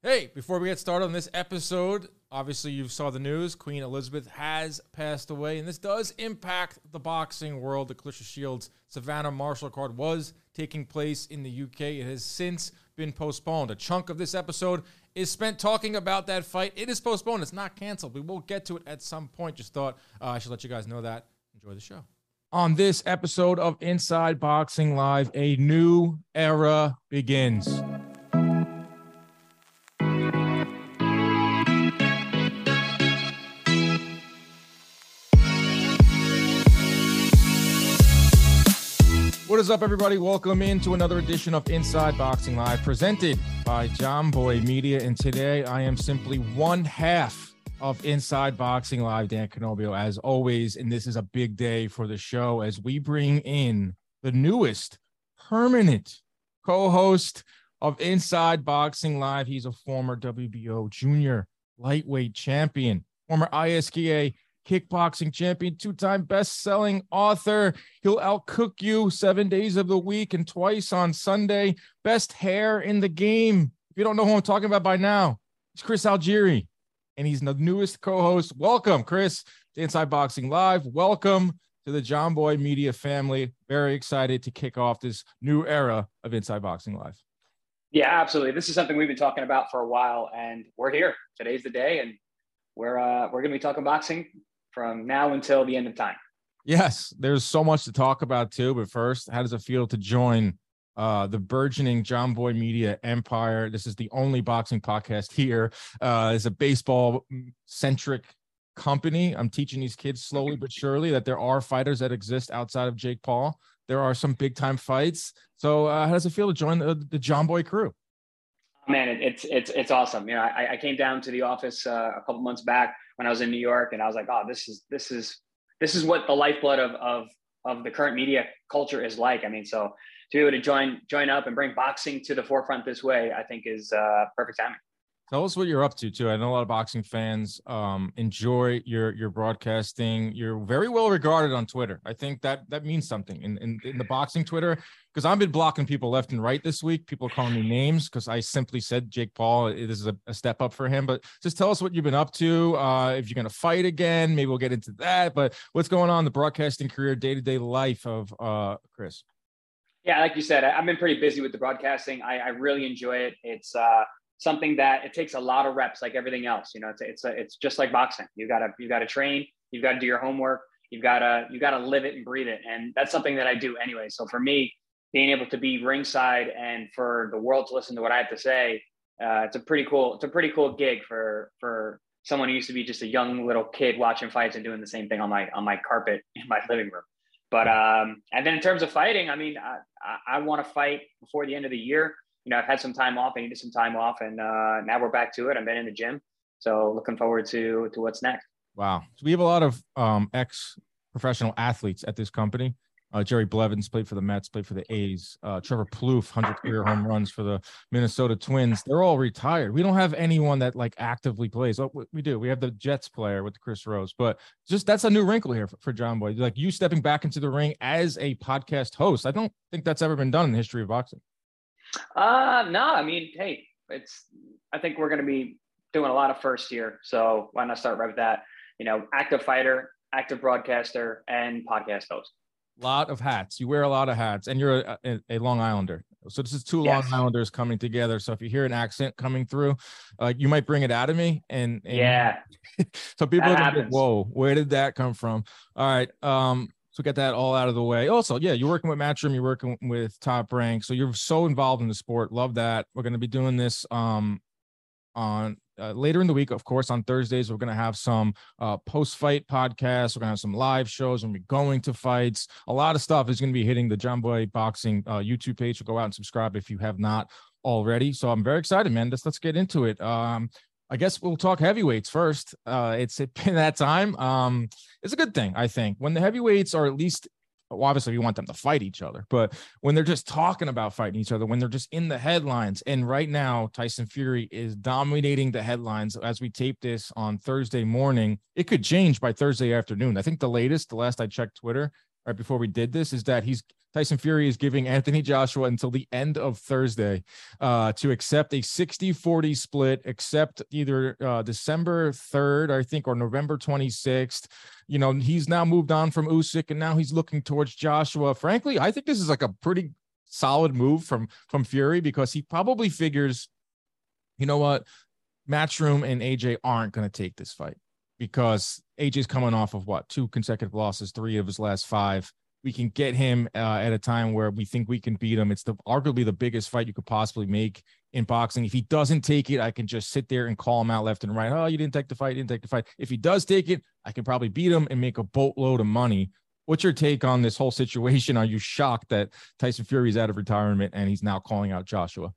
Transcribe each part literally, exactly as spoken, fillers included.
Hey, before we get started on this episode, obviously you saw the news. Queen Elizabeth has passed away, and this does impact the boxing world. The Claressa Shields Savannah Marshall card was taking place in the U K. It has since been postponed. A chunk of this episode is spent talking about that fight. It is postponed. It's not canceled. We will get to it at some point. Just thought uh, I should let you guys know that. Enjoy the show. On this episode of Inside Boxing Live, a new era begins. What is up, everybody? Welcome into another edition of Inside Boxing Live, presented by Jomboy Media. And today I am simply one half of Inside Boxing Live, Dan Canobio, as always. And this is a big day for the show as we bring in the newest permanent co-host of Inside Boxing Live. He's a former W B O junior lightweight champion, former I S K A kickboxing champion, two-time best-selling author. He'll outcook you seven days of the week and twice on Sunday. Best hair in the game. If you don't know who I'm talking about by now, it's Chris Algieri, and he's the newest co-host. Welcome, Chris, to Inside Boxing Live. Welcome to the Jomboy Media family. Very excited to kick off this new era of Inside Boxing Live. Yeah, absolutely. This is something we've been talking about for a while, and we're here. Today's the day, and we're uh, we're going to be talking boxing from now until the end of time. Yes, there's so much to talk about too. But first, how does it feel to join uh, the burgeoning Jomboy Media empire? This is the only boxing podcast here. Uh, it's a baseball-centric company. I'm teaching these kids slowly but surely that there are fighters that exist outside of Jake Paul. There are some big-time fights. So uh, how does it feel to join the, the Jomboy crew? Man, it, it's it's it's awesome. You know, I, I came down to the office uh, a couple months back when I was in New York, and I was like, oh, this is this is this is what the lifeblood of of of the current media culture is like. I mean, so to be able to join join up and bring boxing to the forefront this way, I think is uh, perfect timing. Tell us what you're up to too. I know a lot of boxing fans um, enjoy your your broadcasting. You're very well regarded on Twitter. I think that that means something in in, in the boxing Twitter, because I've been blocking people left and right this week. People are calling me names because I simply said Jake Paul. This is a, a step up for him. But just tell us what you've been up to. Uh, if you're going to fight again, maybe we'll get into that. But what's going on in the broadcasting career, day to day life of uh, Chris? Yeah, like you said, I've been pretty busy with the broadcasting. I, I really enjoy it. It's uh, something that it takes a lot of reps, like everything else. You know, it's it's a, it's just like boxing. You gotta you gotta train. You've got to do your homework. You've got to you got to live it and breathe it, and that's something that I do anyway. So for me, being able to be ringside and for the world to listen to what I have to say, uh, it's a pretty cool it's a pretty cool gig for for someone who used to be just a young little kid watching fights and doing the same thing on my on my carpet in my living room. But um, and then in terms of fighting, I mean, I, I, I want to fight before the end of the year. You know, I've had some time off. I needed some time off, and uh, now we're back to it. I've been in the gym, so looking forward to to what's next. Wow, so we have a lot of um, ex-professional athletes at this company. Uh, Jerry Blevins played for the Mets, played for the A's. Uh, Trevor Plouffe, one hundred career home runs for the Minnesota Twins. They're all retired. We don't have anyone that like actively plays. Oh, we do. We have the Jets player with Chris Rose, but just that's a new wrinkle here for, for Jomboy. Like you stepping back into the ring as a podcast host. I don't think that's ever been done in the history of boxing. Uh, no, I mean, hey, it's, I think we're going to be doing a lot of firsts here. So why not start right with that? You know, active fighter, active broadcaster, and podcast host. Lot of hats. You wear a lot of hats, and you're a, a, a Long Islander. So this is two yes. Long Islanders coming together. So if you hear an accent coming through, uh, you might bring it out of me. And, and yeah, so people are gonna go, whoa, where did that come from? All right. Um, So get that all out of the way. Also, yeah, you're working with Matchroom, you're working with Top Rank. So you're so involved in the sport. Love that. We're going to be doing this um, on uh, later in the week. Of course, on Thursdays, we're going to have some uh, post-fight podcasts. We're going to have some live shows. We're going to be going to fights. A lot of stuff is going to be hitting the Jomboy Boxing uh, YouTube page. So go out and subscribe if you have not already. So I'm very excited, man. Let's, let's get into it. Um, I guess we'll talk heavyweights first. Uh, it's been that time. Um, it's a good thing, I think, when the heavyweights are at least, well, obviously we want them to fight each other, but when they're just talking about fighting each other, when they're just in the headlines. And right now, Tyson Fury is dominating the headlines as we tape this on Thursday morning. It could change by Thursday afternoon. I think the latest, the last I checked Twitter, right before we did this, is that he's Tyson Fury is giving Anthony Joshua until the end of Thursday uh, to accept a sixty forty split, except either uh, December third, I think, or November twenty-sixth. You know, he's now moved on from Usyk, and now he's looking towards Joshua. Frankly, I think this is like a pretty solid move from, from Fury, because he probably figures, you know what, Matchroom and A J aren't going to take this fight, because A J's coming off of what, two consecutive losses, three of his last five. We can get him uh, at a time where we think we can beat him. It's the arguably the biggest fight you could possibly make in boxing. If he doesn't take it, I can just sit there and call him out left and right. Oh, you didn't take the fight, you didn't take the fight. If he does take it, I can probably beat him and make a boatload of money. What's your take on this whole situation? Are you shocked that Tyson Fury is out of retirement and he's now calling out Joshua?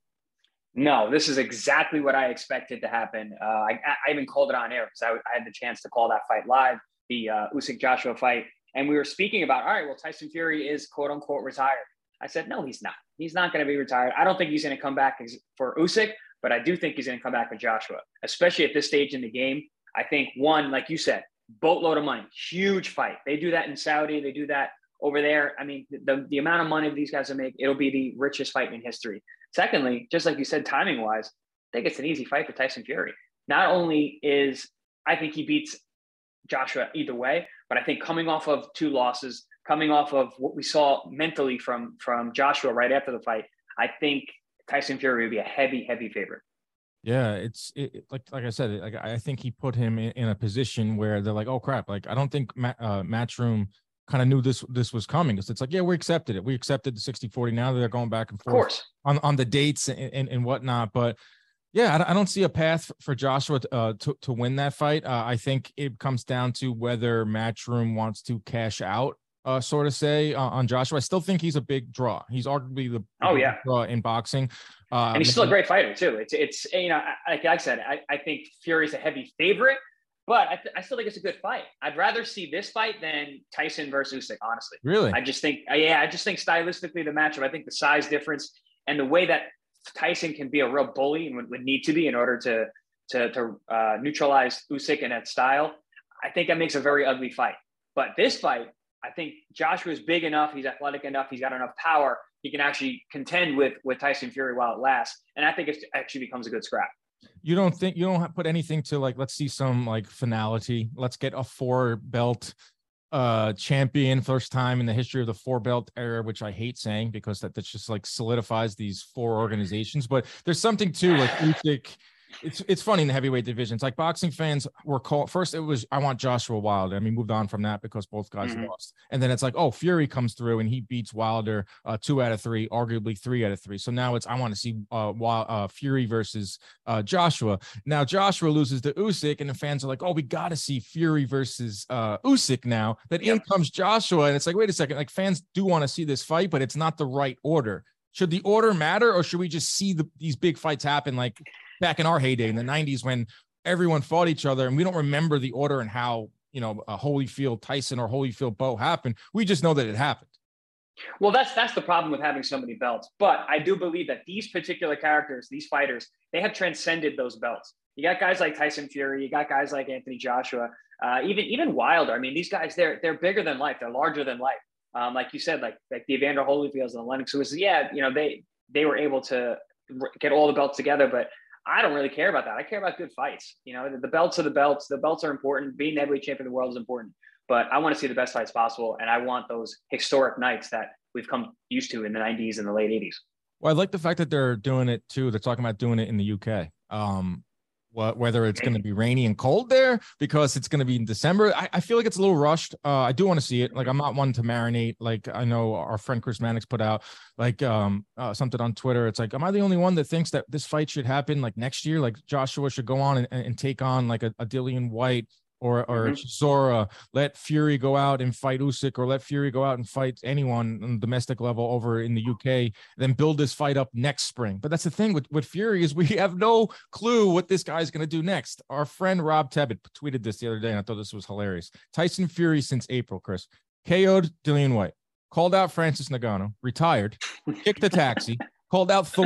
No, this is exactly what I expected to happen. Uh, I, I even called it on air because I, I had the chance to call that fight live, the uh, Usyk-Joshua fight. And we were speaking about, all right, well, Tyson Fury is quote unquote retired. I said, no, he's not. He's not going to be retired. I don't think he's going to come back for Usyk, but I do think he's going to come back with Joshua, especially at this stage in the game. I think one, like you said, boatload of money, huge fight. They do that in Saudi. They do that over there. I mean, the, the amount of money these guys will make, it'll be the richest fight in history. Secondly, just like you said, timing wise, I think it's an easy fight for Tyson Fury. Not only is, I think he beats Joshua either way, but I think coming off of two losses, coming off of what we saw mentally from, from Joshua right after the fight, I think Tyson Fury would be a heavy, heavy favorite. Yeah, it's it, like like I said, like I think he put him in, in a position where they're like, oh crap, like I don't think ma- uh, Matchroom kind of knew this this was coming. Because it's like, yeah, we accepted it, we accepted the sixty forty. Now they're going back and forth, of course, on on the dates and, and, and whatnot. But yeah, I, I don't see a path for Joshua to, uh, to to win that fight. Uh, I think it comes down to whether Matchroom wants to cash out, uh, sort of say uh, on Joshua. I still think he's a big draw. He's arguably the oh yeah draw in boxing. Uh, and he's still a great fighter too. It's, it's, you know, like I said, I, I think Fury's a heavy favorite, but I, th- I still think it's a good fight. I'd rather see this fight than Tyson versus Usyk, honestly. Really? I just think, yeah, I just think stylistically the matchup, I think the size difference and the way that Tyson can be a real bully and would, would need to be in order to, to, to uh, neutralize Usyk in that style. I think that makes a very ugly fight. But this fight, I think Joshua's big enough. He's athletic enough. He's got enough power. He can actually contend with, with Tyson Fury while it lasts. And I think it actually becomes a good scrap. You don't think you don't put anything to like, let's see some like finality. Let's get a four belt uh, champion, first time in the history of the four belt era, which I hate saying because that, that's just like solidifies these four organizations. But there's something to like Usyk. It's it's funny in the heavyweight division. It's like boxing fans were called first. It was I want Joshua Wilder. I mean, moved on from that because both guys mm-hmm. lost. And then it's like, oh, Fury comes through and he beats Wilder uh, two out of three, arguably three out of three. So now it's I want to see uh, Wild, uh, Fury versus uh, Joshua. Now Joshua loses to Usyk, and the fans are like, oh, we got to see Fury versus uh, Usyk now. That yep. in comes Joshua, and it's like, wait a second, like fans do want to see this fight, but it's not the right order. Should the order matter, or should we just see the, these big fights happen like back in our heyday in the nineties when everyone fought each other and we don't remember the order and how, you know, a Holyfield Tyson or Holyfield Bo happened. We just know that it happened. Well, that's, that's the problem with having so many belts. But I do believe that these particular characters, these fighters, they have transcended those belts. You got guys like Tyson Fury, you got guys like Anthony Joshua, uh, even, even Wilder. I mean, these guys, they're, they're bigger than life. They're larger than life. Um, like you said, like, like the Evander Holyfields and the Lennox Lewis, yeah, you know, they, they were able to get all the belts together, but I don't really care about that. I care about good fights. You know, the, the belts are the belts. The belts are important. Being the heavyweight champion of the world is important. But I want to see the best fights possible, and I want those historic nights that we've come used to in the nineties and the late eighties. Well, I like the fact that they're doing it too. They're talking about doing it in the U K. Um, what, whether it's going to be rainy and cold there because it's going to be in December. I, I feel like it's a little rushed. Uh, I do want to see it. Like, I'm not one to marinate. Like, I know our friend Chris Mannix put out like um uh, something on Twitter. It's like, am I the only one that thinks that this fight should happen like next year? Like Joshua should go on and, and take on like a, a Dillian White or or mm-hmm. Zora, let Fury go out and fight Usyk, or let Fury go out and fight anyone on the domestic level over in the U K, then build this fight up next spring. But that's the thing with, with Fury is we have no clue what this guy's going to do next. Our friend Rob Tebbett tweeted this the other day, and I thought this was hilarious. Tyson Fury since April, Chris, K O'd Dillian White, called out Francis Ngannou, retired, kicked a taxi, called out Thor,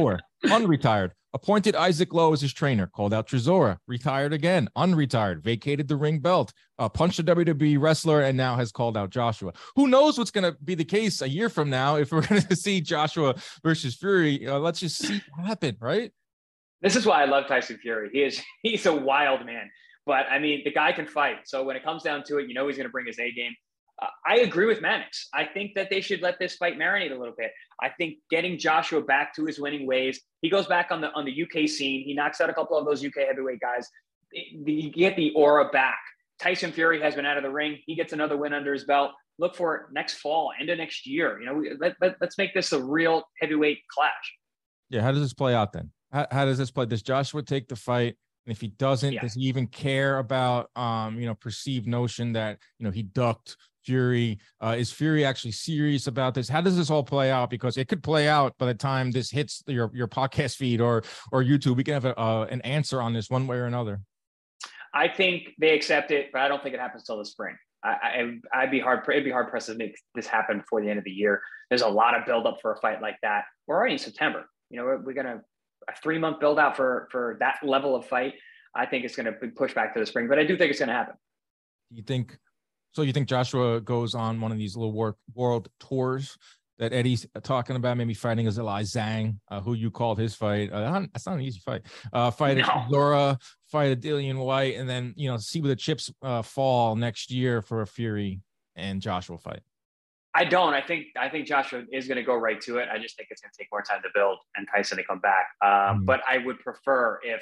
unretired. Appointed Isaac Lowe as his trainer. Called out Chisora. Retired again. Unretired. Vacated the ring belt. Uh, punched a W W E wrestler and now has called out Joshua. Who knows what's going to be the case a year from now if we're going to see Joshua versus Fury. Uh, let's just see what happened, right? This is why I love Tyson Fury. He is he's a wild man. But, I mean, the guy can fight. So when it comes down to it, you know he's going to bring his A game. Uh, I agree with Mannix. I think that they should let this fight marinate a little bit. I think getting Joshua back to his winning ways, he goes back on the on the U K scene. He knocks out a couple of those U K heavyweight guys. You get the aura back. Tyson Fury has been out of the ring. He gets another win under his belt. Look for it next fall, end of next year. You know, let, let, let's make this a real heavyweight clash. Yeah, how does this play out then? How, how does this play? Does Joshua take the fight? And if he doesn't, yeah. does he even care about, um, you know, perceived notion that, you know, he ducked Fury? Uh, is Fury actually serious about this? How does this all play out? Because it could play out by the time this hits your, your podcast feed or, or YouTube. We can have a, uh, an answer on this one way or another. I think they accept it, but I don't think it happens till the spring. I, I, I'd be hard, it'd be hard pressed to make this happen before the end of the year. There's a lot of buildup for a fight like that. We're already in September. You know, we're, we're going to, a three month build out for, for that level of fight. I think it's going to be pushed back to the spring, but I do think it's going to happen. You think, so you think Joshua goes on one of these little work, world tours that Eddie's talking about, maybe fighting as Eli Zhang, uh, who you called his fight. Uh, that's not an easy fight. Uh, fight no. at Zora, fight at Dillian White, and then, you know, see where the chips uh, fall next year for a Fury and Joshua fight. I don't. I think I think Joshua is going to go right to it. I just think it's going to take more time to build and Tyson to come back. Um, mm-hmm. But I would prefer if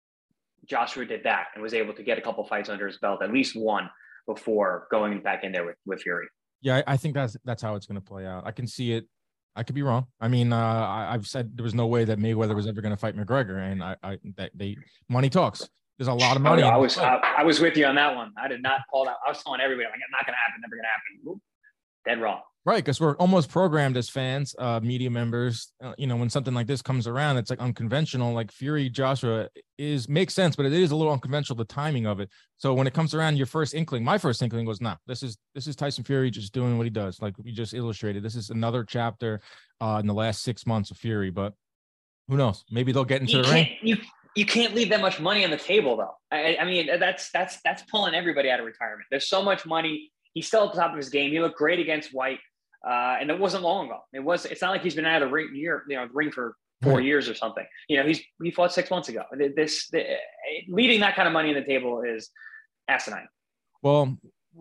Joshua did that and was able to get a couple fights under his belt, at least one, before going back in there with, with Fury. Yeah, I think that's that's how it's going to play out. I can see it. I could be wrong. I mean, uh, I, I've said there was no way that Mayweather was ever going to fight McGregor, and I, I that they money talks. There's a lot of money. Oh, no, I was I, I was with you on that one. I did not call that. I was telling everybody, like, not going to happen, never going to happen. Oop, dead wrong. Right, because we're almost programmed as fans, uh, media members. Uh, you know, when something like this comes around, it's like unconventional. Like Fury Joshua is makes sense, but it is a little unconventional, the timing of it. So when it comes around, your first inkling, my first inkling was, nah, this is this is Tyson Fury just doing what he does. Like we just illustrated, this is another chapter uh, in the last six months of Fury. But who knows? Maybe they'll get into you the ring. You you can't leave that much money on the table, though. I, I mean, that's that's that's pulling everybody out of retirement. There's so much money. He's still at the top of his game. He looked great against White. Uh, and it wasn't long ago. It was. It's not like he's been out of the ring year, you know, the ring for four right. years or something. You know, he's he fought six months ago. This the, leading that kind of money on the table is asinine. Well,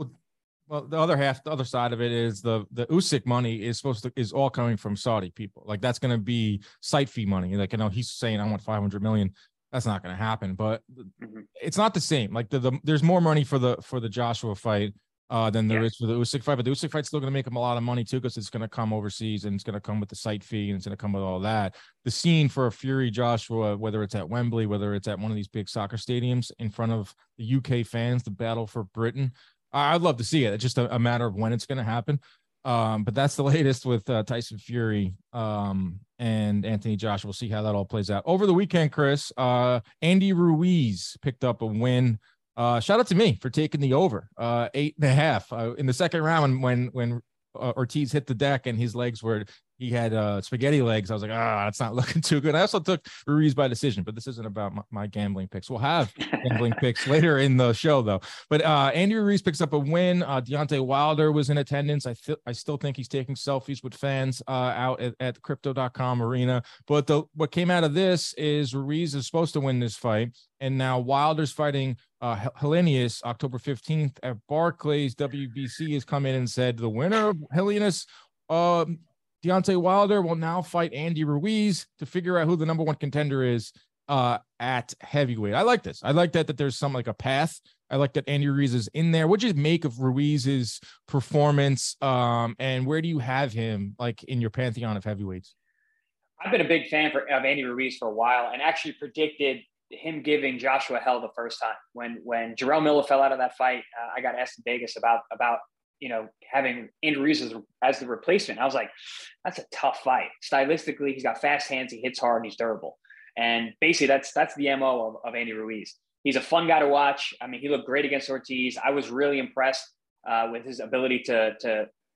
well, the other half, the other side of it is the the Usyk money is supposed to is all coming from Saudi people. Like that's going to be site fee money. Like you know, he's saying I want five hundred million. That's not going to happen. But mm-hmm. it's not the same. Like the, the there's more money for the for the Joshua fight. Uh, than there yeah. is for the Usyk fight, but the Usyk fight's still going to make him a lot of money too, because it's going to come overseas and it's going to come with the site fee and it's going to come with all that. The scene for a Fury Joshua, whether it's at Wembley, whether it's at one of these big soccer stadiums in front of the U K fans, the battle for Britain, I'd love to see it. It's just a, a matter of when it's going to happen. Um, but that's the latest with uh, Tyson Fury um, and Anthony Joshua. We'll see how that all plays out over the weekend. Chris, uh, Andy Ruiz picked up a win. Uh, shout out to me for taking the over uh, eight and a half uh, in the second round when when uh, Ortiz hit the deck and his legs were he had uh, spaghetti legs. I was like, ah, it's not looking too good. I also took Ruiz by decision, but this isn't about my, my gambling picks. We'll have gambling picks later in the show, though. But uh, Andy Ruiz picks up a win. Uh, Deontay Wilder was in attendance. I th- I still think he's taking selfies with fans uh, out at, at crypto dot com arena. But the what came out of this is Ruiz is supposed to win this fight, and now Wilder's fighting uh, Helenius October fifteenth at Barclays. W B C has come in and said the winner of Helenius, uh, Deontay Wilder, will now fight Andy Ruiz to figure out who the number one contender is uh, at heavyweight. I like this. I like that that there's some like a path. I like that Andy Ruiz is in there. What do you make of Ruiz's performance? Um, and where do you have him like in your pantheon of heavyweights? I've been a big fan for, of Andy Ruiz for a while and actually predicted him giving Joshua hell the first time. When when Jarrell Miller fell out of that fight, uh, I got asked in Vegas about about you know having Andy Ruiz as, as the replacement. I was like, that's a tough fight. Stylistically, he's got fast hands, he hits hard, and he's durable. And basically, that's that's the M O of, of Andy Ruiz. He's a fun guy to watch. I mean, he looked great against Ortiz. I was really impressed uh, with his ability to to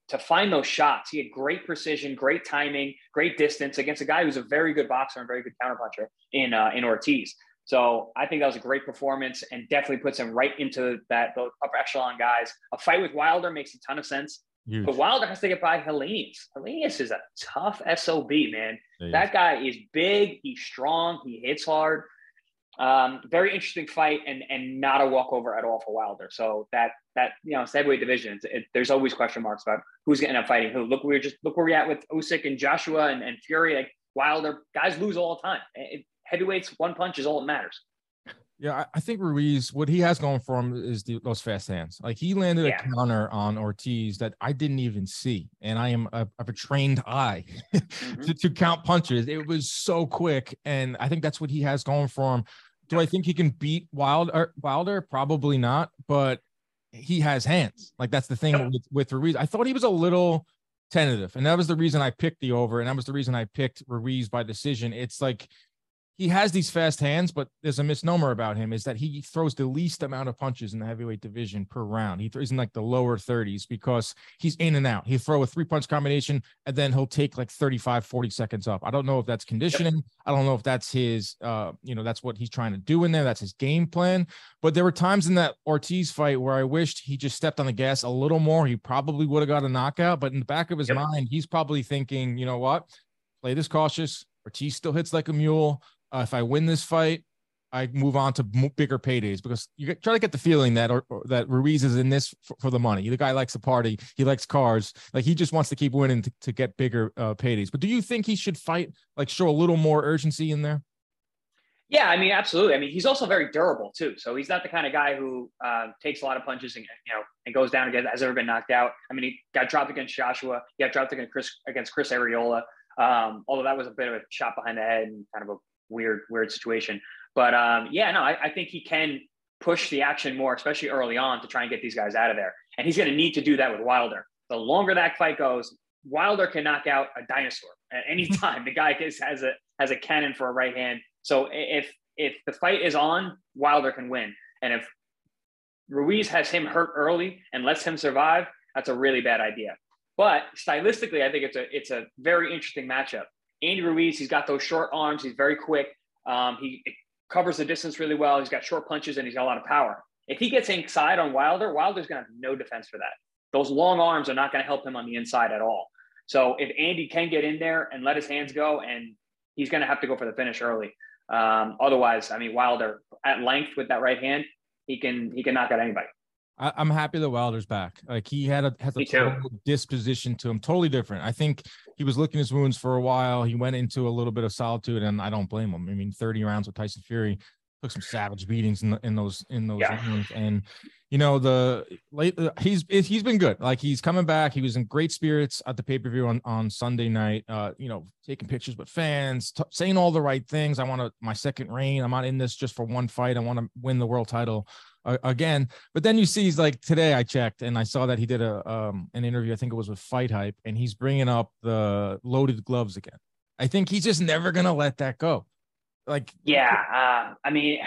to find those shots. He had great precision, great timing, great distance against a guy who's a very good boxer and very good counterpuncher in uh, in Ortiz. So I think that was a great performance and definitely puts him right into that those upper echelon guys. A fight with Wilder makes a ton of sense. Huge. But Wilder has to get by Helenius. Helenius is a tough S O B, man. He that is. guy is big. He's strong. He hits hard. Um, very interesting fight and and not a walkover at all for Wilder. So that that you know, heavyweight division, it, there's always question marks about who's going to end up fighting who. Look, we're just look where we're at with Usyk and Joshua and, and Fury. Like Wilder, guys lose all the time. It, heavyweights, one punch is all that matters. Yeah, I think Ruiz, what he has going for him is the, those fast hands. Like he landed yeah. a counter on Ortiz that I didn't even see. And I am a, of a trained eye mm-hmm. to, to count punches. It was so quick. And I think that's what he has going for him. Do I think he can beat Wilder? Wilder? Probably not, but he has hands. Like that's the thing yep. with, with Ruiz. I thought he was a little tentative. And that was the reason I picked the over. And that was the reason I picked Ruiz by decision. It's like, he has these fast hands, but there's a misnomer about him is that he throws the least amount of punches in the heavyweight division per round. He throws in like the lower thirties because he's in and out. He'll throw a three punch combination and then he'll take like thirty-five, forty seconds up. I don't know if that's conditioning. Yep. I don't know if that's his, uh, you know, that's what he's trying to do in there. That's his game plan. But there were times in that Ortiz fight where I wished he just stepped on the gas a little more. He probably would have got a knockout, but in the back of his yep. mind, he's probably thinking, you know what, play this cautious. Ortiz still hits like a mule. Uh, if I win this fight, I move on to m- bigger paydays because you get, try to get the feeling that or, or that Ruiz is in this for, for the money. The guy likes to party. He likes cars. Like he just wants to keep winning to, to get bigger uh, paydays. But do you think he should fight, like show a little more urgency in there? Yeah, I mean, absolutely. I mean, he's also very durable too. So he's not the kind of guy who uh, takes a lot of punches and, you know, and goes down again, has ever been knocked out. I mean, he got dropped against Joshua. He got dropped against Chris, against Chris Arreola. Um, although that was a bit of a shot behind the head and kind of a weird, weird situation. But um, yeah, no, I, I think he can push the action more, especially early on to try and get these guys out of there. And he's going to need to do that with Wilder. The longer that fight goes, Wilder can knock out a dinosaur at any time. The guy is, has a has a cannon for a right hand. So if if the fight is on, Wilder can win. And if Ruiz has him hurt early and lets him survive, that's a really bad idea. But stylistically, I think it's a it's a very interesting matchup. Andy Ruiz, he's got those short arms. He's very quick. Um, he covers the distance really well. He's got short punches and he's got a lot of power. If he gets inside on Wilder, Wilder's going to have no defense for that. Those long arms are not going to help him on the inside at all. So if Andy can get in there and let his hands go, and he's going to have to go for the finish early. Um, otherwise, I mean, Wilder at length with that right hand, he can he can knock out anybody. I, I'm happy that Wilder's back. Like he had a has a total disposition to him, totally different. I think he was licking his wounds for a while. He went into a little bit of solitude, and I don't blame him. I mean, thirty rounds with Tyson Fury, took some savage beatings in, the, in those in those yeah. rounds, and you know the late he's he's been good. Like he's coming back. He was in great spirits at the pay per view on on Sunday night. Uh, you know, taking pictures with fans, t- saying all the right things. I want to my second reign. I'm not in this just for one fight. I want to win the world title again. But then you see he's like, today I checked and I saw that he did a um an interview, I think it was with Fight Hype, and he's bringing up the loaded gloves again. I think he's just never gonna let that go. Like yeah uh, I mean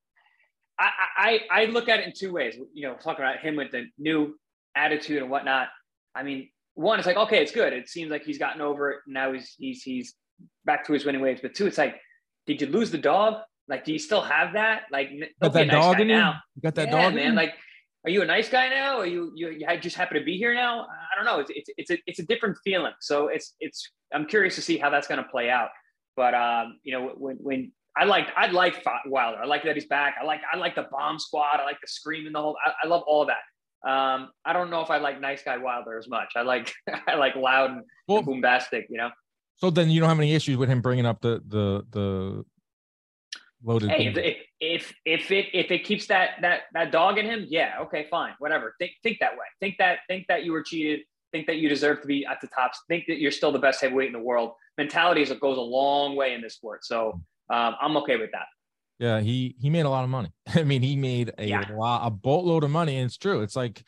I, I I look at it in two ways, you know, talking about him with the new attitude and whatnot. I mean, one, it's like, okay, it's good, it seems like he's gotten over it, now he's he's he's back to his winning ways. But two, it's like, did you lose the dog? Like, do you still have that? Like, got that nice dog in you? Now. You got that yeah, dog, man. in? Like, are you a nice guy now? Or you you you just happen to be here now? I don't know. It's it's it's a it's a different feeling. So it's it's I'm curious to see how that's going to play out. But um, you know, when when I like I like Wilder, I like that he's back. I like I like the bomb squad. I like the screaming, the whole. I, I love all of that. Um, I don't know if I like nice guy Wilder as much. I like I like loud and, well, and bombastic. You know. So then you don't have any issues with him bringing up the the the. Loaded hey, if, if if if it if it keeps that that that dog in him, yeah, okay, fine, whatever. Think think that way. Think that think that you were cheated. Think that you deserve to be at the top. Think that you're still the best heavyweight in the world. Mentality is it goes a long way in this sport. So um, I'm okay with that. Yeah, he he made a lot of money. I mean, he made a yeah. lot, a boatload of money, and it's true. It's like,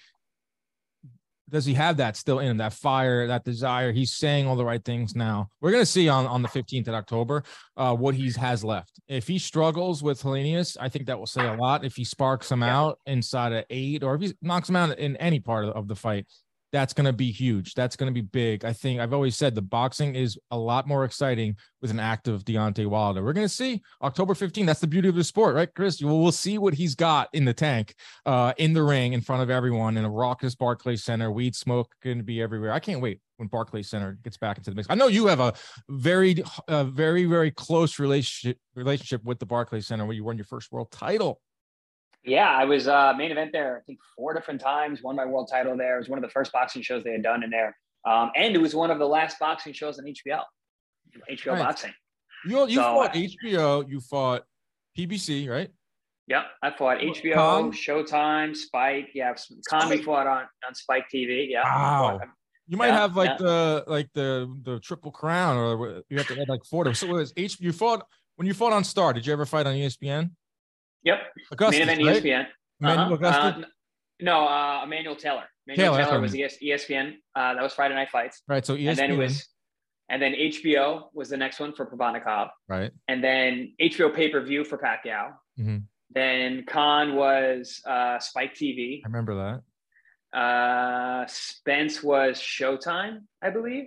does he have that still in him, that fire, that desire? He's saying all the right things now. We're going to see on, on the fifteenth of October uh, what he has left. If he struggles with Helenius, I think that will say a lot. If he sparks him yeah. out inside of eight, or if he knocks him out in any part of, of the fight, That's going to be huge. That's going to be big. I think I've always said the boxing is a lot more exciting with an active Deontay Wilder. We're going to see October fifteenth. That's the beauty of the sport, right, Chris? We'll, we'll see what he's got in the tank, uh, in the ring, in front of everyone, in a raucous Barclays Center. Weed smoke going to be everywhere. I can't wait when Barclays Center gets back into the mix. I know you have a very, uh, very, very close relationship relationship with the Barclays Center where you won your first world title. Yeah, I was uh, main event there, I think four different times, won my world title there. It was one of the first boxing shows they had done in there. Um, and it was one of the last boxing shows on H B O, H B O right. Boxing. You, you so, fought uh, H B O, you fought P B C, right? Yep, I fought H B O, Con? Showtime, Spike. Yeah, Con we fought on, on Spike T V. Yeah. Wow. Fought, you might yeah, have like yeah. the like the the triple crown, or you have to add like four. So it was H. You fought when you fought on Star. Did you ever fight on E S P N? Yep. Augustus, main event right? E S P N. Emmanuel uh-huh. Augustus? Uh, no, uh, Emmanuel Taylor. Emmanuel Taylor, Taylor was E S P N. Uh, that was Friday Night Fights. Right. So E S P N. And then it was, and then H B O was the next one for Provodnikov. Right. And then H B O pay-per-view for Pacquiao. Mm-hmm. Then Khan was uh, Spike T V. I remember that. Uh, Spence was Showtime, I believe.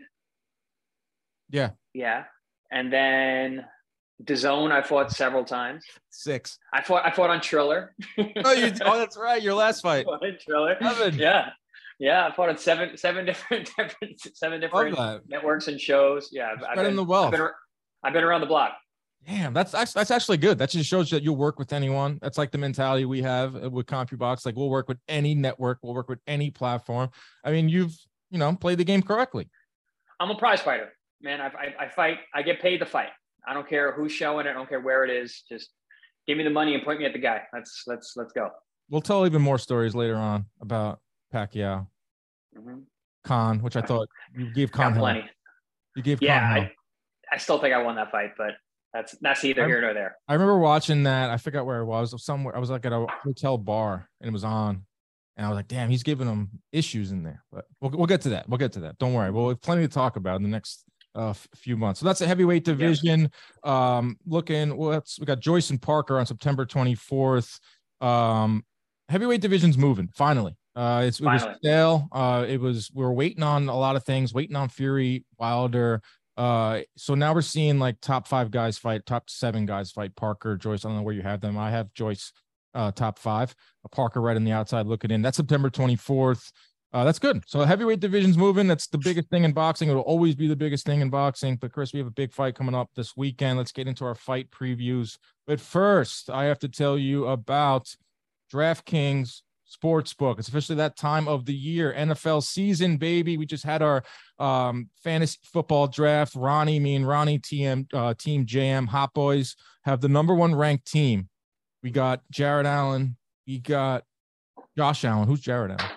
Yeah. Yeah. And then DAZN, I fought several times. Six. I fought. I fought on Triller. oh, you, oh, that's right. Your last fight. I fought on Triller. Seven. Yeah, yeah. I fought on seven, seven different, different seven different networks and shows. Yeah, I've, I've been in the wealth. I've been, I've been around the block. Damn, that's that's actually good. That just shows that you'll work with anyone. That's like the mentality we have with CompuBox. Like we'll work with any network. We'll work with any platform. I mean, you've you know played the game correctly. I'm a prize fighter, man. I, I, I fight. I get paid to fight. I don't care who's showing it. I don't care where it is. Just give me the money and point me at the guy. Let's let's let's go. We'll tell even more stories later on about Pacquiao, mm-hmm. Khan, which I thought you gave Khan plenty. You gave yeah. Khan I, I still think I won that fight, but that's that's neither I, here nor there. I remember watching that. I forgot where I was. Somewhere I was like at a hotel bar and it was on, and I was like, "Damn, he's giving them issues in there." But we'll we'll get to that. We'll get to that. Don't worry. We'll have plenty to talk about in the next. A uh, f- few months. So that's a heavyweight division. Yeah. Um, looking, what's we got Joyce and Parker on September twenty-fourth. Um, heavyweight division's moving finally. Uh, it's, it finally. was stale. Uh, it was we were waiting on a lot of things, waiting on Fury, Wilder. Uh, so now we're seeing like top five guys fight, top seven guys fight. Parker, Joyce. I don't know where you have them. I have Joyce uh, top five. Parker right on the outside looking in. That's September twenty-fourth. Uh, that's good. So heavyweight division's moving. That's the biggest thing in boxing. It will always be the biggest thing in boxing. But Chris, we have a big fight coming up this weekend. Let's get into our fight previews. But first, I have to tell you about DraftKings Sportsbook. It's officially that time of the year. N F L season, baby. We just had our um, fantasy football draft. Ronnie, me and Ronnie, T M, uh, Team J M, Hot Boys, have the number one ranked team. We got Jared Allen. We got Josh Allen. Who's Jared Allen?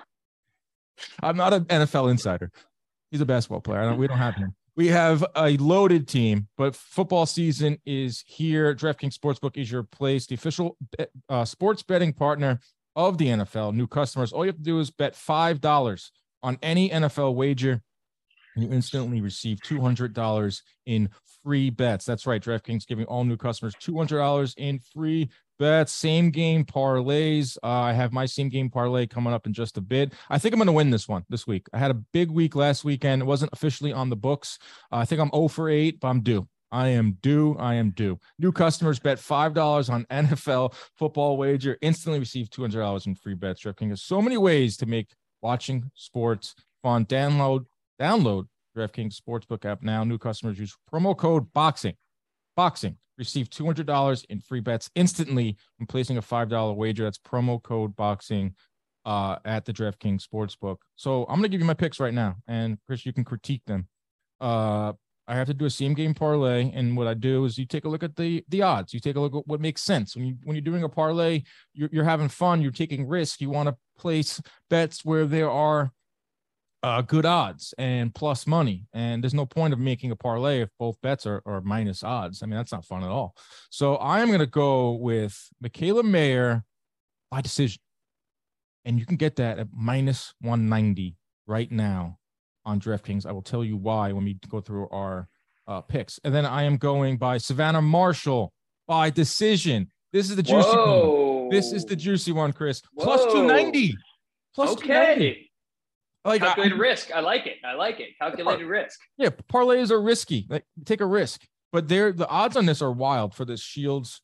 I'm not an N F L insider. He's a basketball player. I don't, we don't have him. We have a loaded team, but football season is here. DraftKings Sportsbook is your place, the official uh, sports betting partner of the N F L. New customers, all you have to do is bet five dollars on any N F L wager, and you instantly receive two hundred dollars in free bets. That's right. DraftKings giving all new customers two hundred dollars in free bets. Same game parlays. Uh, I have my same game parlay coming up in just a bit. I think I'm going to win this one this week. I had a big week last weekend. It wasn't officially on the books. Uh, I think I'm zero for eight, but I'm due. I am due. I am due. New customers bet five dollars on N F L football wager, instantly receive two hundred dollars in free bets. DraftKings has so many ways to make watching sports fun. Download, download DraftKings Sportsbook app now. New customers use promo code BOXING. BOXING. Receive two hundred dollars in free bets instantly when placing a five dollar wager. That's promo code BOXING uh, at the DraftKings Sportsbook. So I'm going to give you my picks right now, and Chris, you can critique them. Uh, I have to do a same game parlay, and what I do is you take a look at the the odds. You take a look at what makes sense when you when you're doing a parlay. You're, you're having fun. You're taking risks. You want to place bets where there are uh, good odds and plus money. And there's no point of making a parlay if both bets are, are minus odds. I mean, that's not fun at all. So I am going to go with Michaela Mayer by decision, and you can get that at minus one ninety right now on DraftKings. I will tell you why when we go through our uh, picks. And then I am going by Savannah Marshall by decision. This is the juicy Whoa. one. This is the juicy one, Chris. Whoa. Plus two ninety. Plus okay. two ninety. Like calculated I, risk. I like it. I like it. Calculated risk. Yeah, parlays are risky. Like take a risk, but they're the odds on this are wild for this Shields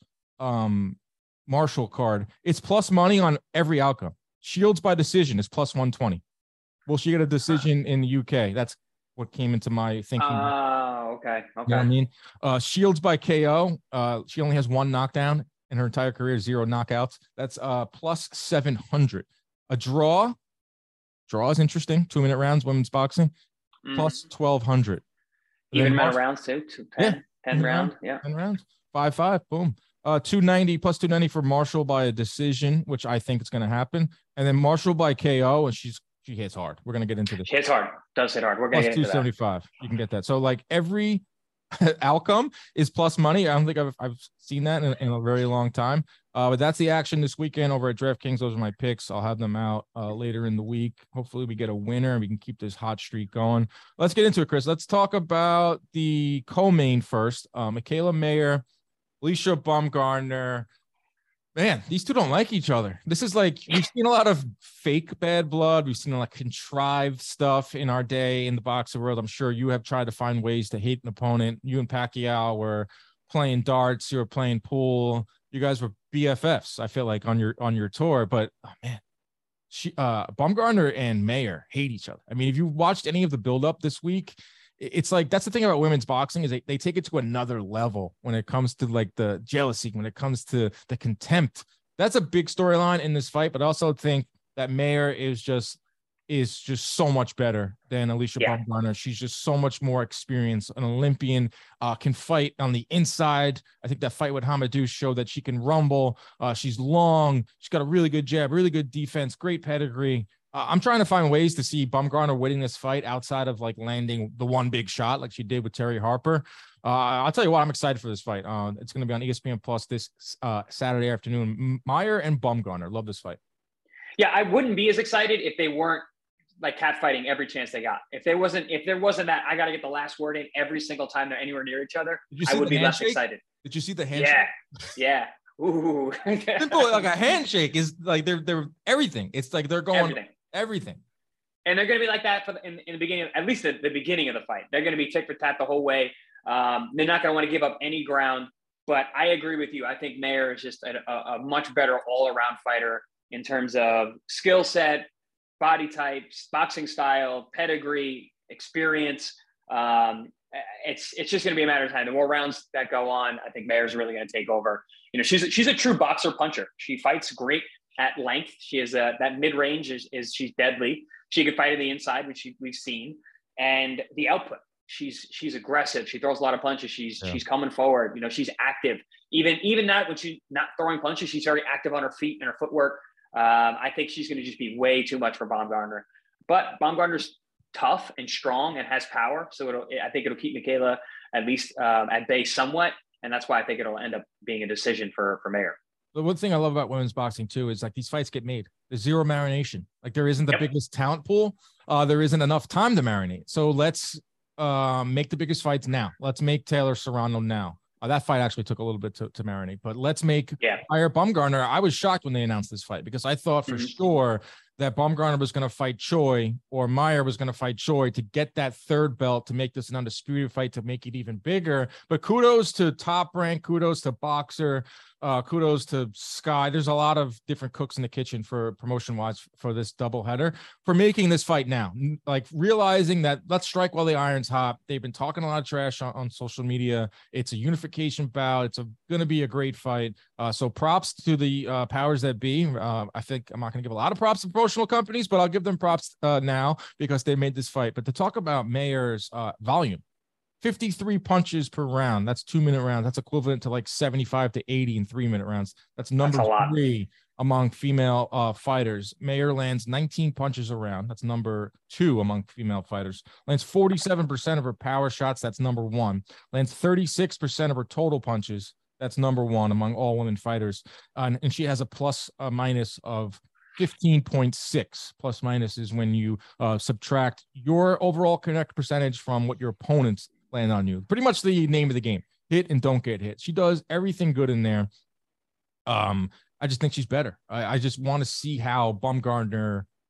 um Marshall card. It's plus money on every outcome. Shields by decision is plus one twenty. Will she get a decision huh. in the U K? That's what came into my thinking. Oh, uh, okay. Okay. You know what I mean? Uh, Shields by K O. Uh, she only has one knockdown in her entire career, zero knockouts. That's uh plus seven hundred. A draw. Draw is interesting. Two minute rounds, women's boxing, mm. plus twelve hundred. Even amount of rounds too. Two, ten, yeah. ten rounds. Round, yeah. ten rounds. Five, five. Boom. Uh, two ninety plus two ninety for Marshall by a decision, which I think is going to happen. And then Marshall by K O, and she's she hits hard. We're going to get into this. She hits hard. Does hit hard. We're going to get into that. two seventy-five. You can get that. So like every outcome is plus money. I don't think I've I've seen that in, in a very long time. Uh, but that's the action this weekend over at DraftKings. Those are my picks. I'll have them out uh, later in the week. Hopefully we get a winner and we can keep this hot streak going. Let's get into it, Chris. Let's talk about the co-main first. Uh, Mikaela Mayer, Alicia Baumgardner. Man, these two don't like each other. This is like, we've seen a lot of fake bad blood. We've seen a lot of contrived stuff in our day in the boxing world. I'm sure you have tried to find ways to hate an opponent. You and Pacquiao were playing darts. You were playing pool. You guys were B F Fs, I feel like, on your on your tour. But, oh, man, she, uh, Baumgardner and Mayer hate each other. I mean, if you watched any of the buildup this week, it's like, that's the thing about women's boxing is they, they take it to another level when it comes to like the jealousy, when it comes to the contempt. That's a big storyline in this fight, but I also think that Mayer is just is just so much better than Alicia yeah. Baumgardner. She's just so much more experienced, an Olympian, uh, can fight on the inside. I think that fight with Hamadou showed that she can rumble. Uh, she's long. She's got a really good jab, really good defense, great pedigree. Uh, I'm trying to find ways to see Baumgardner winning this fight outside of like landing the one big shot like she did with Terry Harper. Uh, I'll tell you what, I'm excited for this fight. Uh, it's going to be on E S P N Plus this uh, Saturday afternoon. Mayer and Baumgardner. Love this fight. Yeah, I wouldn't be as excited if they weren't like catfighting every chance they got. If there wasn't, if there wasn't that, I got to get the last word in every single time they're anywhere near each other, I would be handshake? less excited. Did you see the handshake? Yeah. Yeah. Ooh. Simple, like a handshake is like they're, they're everything. It's like they're going everything. everything. And they're going to be like that for the, in, in the beginning, of, at least at the beginning of the fight. They're going to be tick for tat the whole way. Um, they're not going to want to give up any ground, but I agree with you. I think Mayer is just a, a, a much better all-around fighter in terms of skill set, body types, boxing style, pedigree, experience. Um, it's it's just going to be a matter of time. The more rounds that go on, I think Mayer's really going to take over. You know, she's a, she's a true boxer puncher. She fights great at length. She is a, that mid range is is she's deadly. She can fight in the inside, which she, we've seen, and the output. She's she's aggressive. She throws a lot of punches. She's yeah. she's coming forward. You know, she's active. Even even not when she's not throwing punches, she's very active on her feet and her footwork. Um, I think she's going to just be way too much for Baumgardner. But Baumgardner's tough and strong and has power. So it'll, I think it'll keep Mikaela at least um, at bay somewhat. And that's why I think it'll end up being a decision for, for Mayer. The one thing I love about women's boxing too is like these fights get made. There's zero marination. Like there isn't the yep. biggest talent pool. Uh, there isn't enough time to marinate. So let's uh, make the biggest fights now. Let's make Taylor Serrano now. Uh, that fight actually took a little bit to, to marinate, but let's make yeah. Mayer Baumgardner. I was shocked when they announced this fight because I thought for mm-hmm. sure that Baumgardner was going to fight Choi or Mayer was going to fight Choi to get that third belt, to make this an undisputed fight, to make it even bigger. But kudos to Top Rank, kudos to Boxer, uh, kudos to Sky. There's a lot of different cooks in the kitchen for promotion wise for this doubleheader for making this fight now, like realizing that let's strike while the iron's hot. They've been talking a lot of trash on, on social media. It's a unification bout. It's going to be a great fight. Uh, so props to the uh, powers that be. Uh, I think I'm not going to give a lot of props to promotional companies, but I'll give them props uh, now because they made this fight. But to talk about Mayer's uh, volume, fifty-three punches per round. That's two minute rounds. That's equivalent to like seventy-five to eighty in three minute rounds. That's number That's three among female uh, fighters. Mayer lands nineteen punches a round. That's number two among female fighters. Lands forty-seven percent of her power shots. That's number one. Lands thirty-six percent of her total punches. That's number one among all women fighters. Uh, and, and she has a plus uh, minus of fifteen point six. Plus minus is when you uh, subtract your overall connect percentage from what your opponents land on you. Pretty much the name of the game. Hit and don't get hit. She does everything good in there. Um, I just think she's better. I, I just want to see how Baumgardner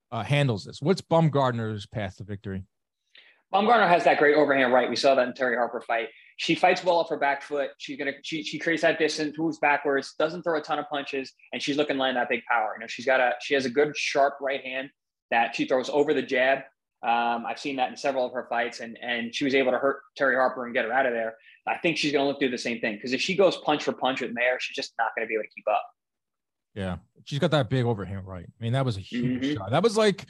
uh, handles this. What's Baumgartner's path to victory? Baumgartner has that great overhand right. We saw that in Terry Harper fight. She fights well off her back foot. She's gonna she she creates that distance, moves backwards, doesn't throw a ton of punches, and she's looking to land that big power. You know, she's got a she has a good sharp right hand that she throws over the jab. Um, I've seen that in several of her fights, and and she was able to hurt Terry Harper and get her out of there. I think she's going to look to do the same thing, because if she goes punch for punch with Mayer, she's just not going to be able to keep up. Yeah, she's got that big overhand right. I mean, that was a huge mm-hmm. shot. That was like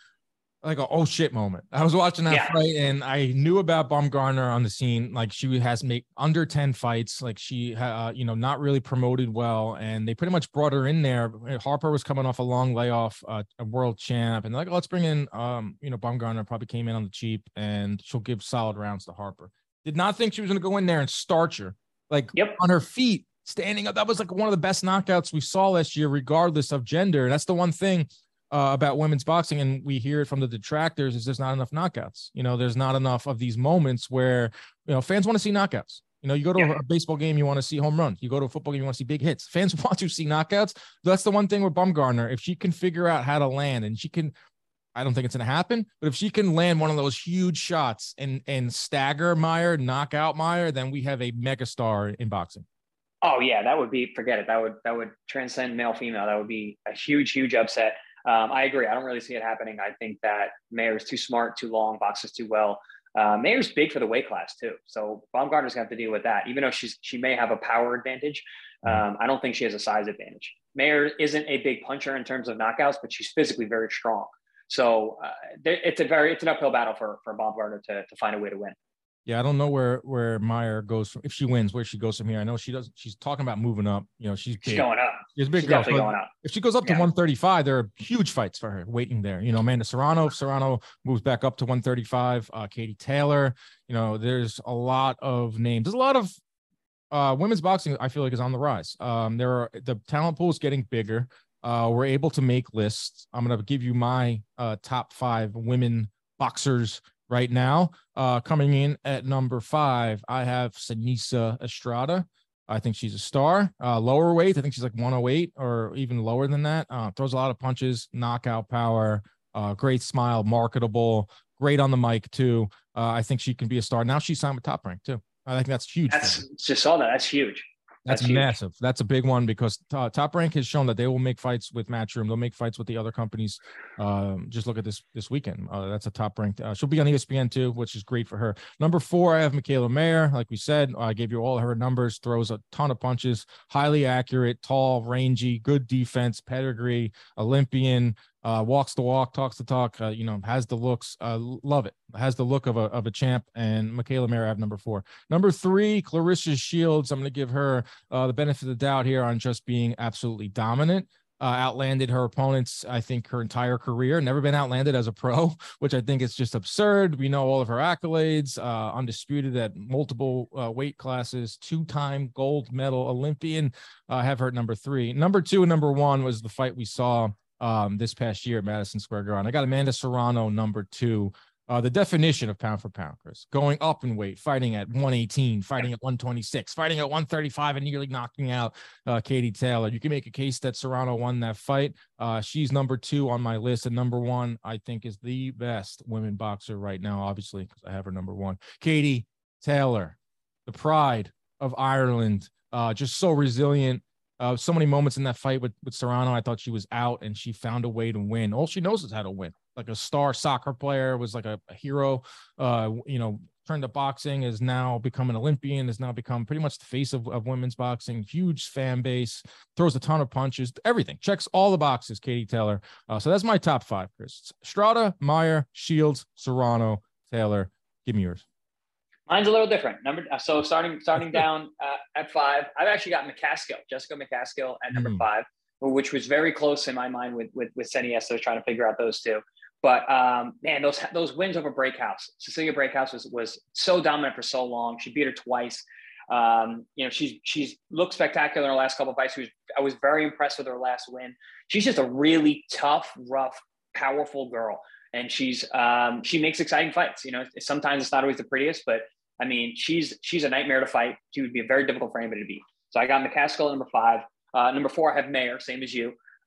like a oh shit moment. I was watching that yeah. fight, and I knew about Baumgartner on the scene. Like, she has made under ten fights. Like, she, uh, you know, not really promoted well, and they pretty much brought her in there. Harper was coming off a long layoff, uh, a world champ, and like, let's bring in, um, you know, Baumgartner probably came in on the cheap, and she'll give solid rounds to Harper. Did not think she was going to go in there and starch her, like yep. on her feet, standing up. That was like one of the best knockouts we saw last year, regardless of gender. That's the one thing uh, about women's boxing, and we hear it from the detractors, is there's not enough knockouts. You know, there's not enough of these moments where, you know, fans want to see knockouts. You know, you go to yeah. a baseball game, you want to see home runs. You go to a football game, you want to see big hits. Fans want to see knockouts. That's the one thing with Baumgartner. If she can figure out how to land, and she can, I don't think it's going to happen, but if she can land one of those huge shots and and stagger Mayer, knock out Mayer, then we have a megastar in boxing. Oh yeah, that would be, forget it. That would, that would transcend male, female. That would be a huge, huge upset. Um, I agree. I don't really see it happening. I think that Mayer is too smart, too long, boxes too well. Uh, Mayer's big for the weight class too. So Baumgartner's going to have to deal with that. Even though she's, she may have a power advantage, um, I don't think she has a size advantage. Mayer isn't a big puncher in terms of knockouts, but she's physically very strong. So uh, it's a very, it's an uphill battle for, for Baumgartner to, to find a way to win. Yeah, I don't know where where Mayer goes from, if she wins, where she goes from here. I know she does. She's talking about moving up. You know, she's big. She's going up. She's a big she's girl. definitely So going up. if she goes up to yeah. one thirty-five, there are huge fights for her waiting there. You know, Amanda Serrano. If Serrano moves back up to one thirty-five, uh, Katie Taylor. You know, there's a lot of names. There's a lot of uh, women's boxing, I feel like, is on the rise. Um, there are the talent pool is getting bigger. Uh, we're able to make lists. I'm going to give you my uh, top five women boxers right now. Uh, coming in at number five, I have Seniesa Estrada. I think she's a star. Uh, lower weight, I think she's like one oh eight or even lower than that. Uh, throws a lot of punches, knockout power, uh, great smile, marketable, great on the mic too. Uh, I think she can be a star. Now she's signed with Top Rank too. I think that's huge. That's just saw that. That's huge. That's, That's massive. That's a big one, because uh, Top Rank has shown that they will make fights with Matchroom. They'll make fights with the other companies. Um, just look at this this weekend. Uh, that's a Top Rank. Uh, she'll be on E S P N too, which is great for her. Number four, I have Mikaela Mayer. Like we said, I gave you all her numbers. Throws a ton of punches. Highly accurate, tall, rangy, good defense, pedigree, Olympian. Uh, walks the walk, talks the talk, uh, you know, has the looks, uh, love it, has the look of a of a champ. And Mikaela Mayer, I have number four. Number three, Claressa Shields. I'm going to give her uh, the benefit of the doubt here on just being absolutely dominant. Uh, outlanded her opponents, I think, her entire career. Never been outlanded as a pro, which I think is just absurd. We know all of her accolades, uh, undisputed at multiple uh, weight classes, two-time gold medal Olympian. I uh, have her at number three. Number two and number one was the fight we saw Um, this past year at Madison Square Garden. I got Amanda Serrano, number two. Uh, the definition of pound for pound, Chris. Going up in weight, fighting at one eighteen, fighting at one twenty-six, fighting at one thirty-five, and nearly knocking out uh, Katie Taylor. You can make a case that Serrano won that fight. Uh, she's number two on my list, and number one, I think, is the best women boxer right now, obviously, because I have her number one. Katie Taylor, the pride of Ireland, uh, just so resilient. Uh, so many moments in that fight with, with Serrano, I thought she was out, and she found a way to win. All she knows is how to win. Like a star soccer player, was like a, a hero, uh, you know, turned to boxing, is now become an Olympian, has now become pretty much the face of, of women's boxing. Huge fan base, throws a ton of punches, everything. Checks all the boxes, Katie Taylor. Uh, so that's my top five, Chris. Estrada, Mayer, Shields, Serrano, Taylor. Give me yours. Mine's a little different. Number so starting starting down uh, at five, I've actually got McCaskill, Jessica McCaskill at number mm. five, which was very close in my mind with with with Seniesa. I was trying to figure out those two. But um, man, those those wins over Breakhouse, Cecilia Breakhouse was was so dominant for so long. She beat her twice. Um, you know, she's she's looked spectacular in her last couple of fights. She was, I was very impressed with her last win. She's just a really tough, rough, powerful girl, and she's um, she makes exciting fights. You know, sometimes it's not always the prettiest, but I mean, she's she's a nightmare to fight. She would be very difficult for anybody to beat. So I got McCaskill at number five. Uh, number four, I have Mayer, same as you.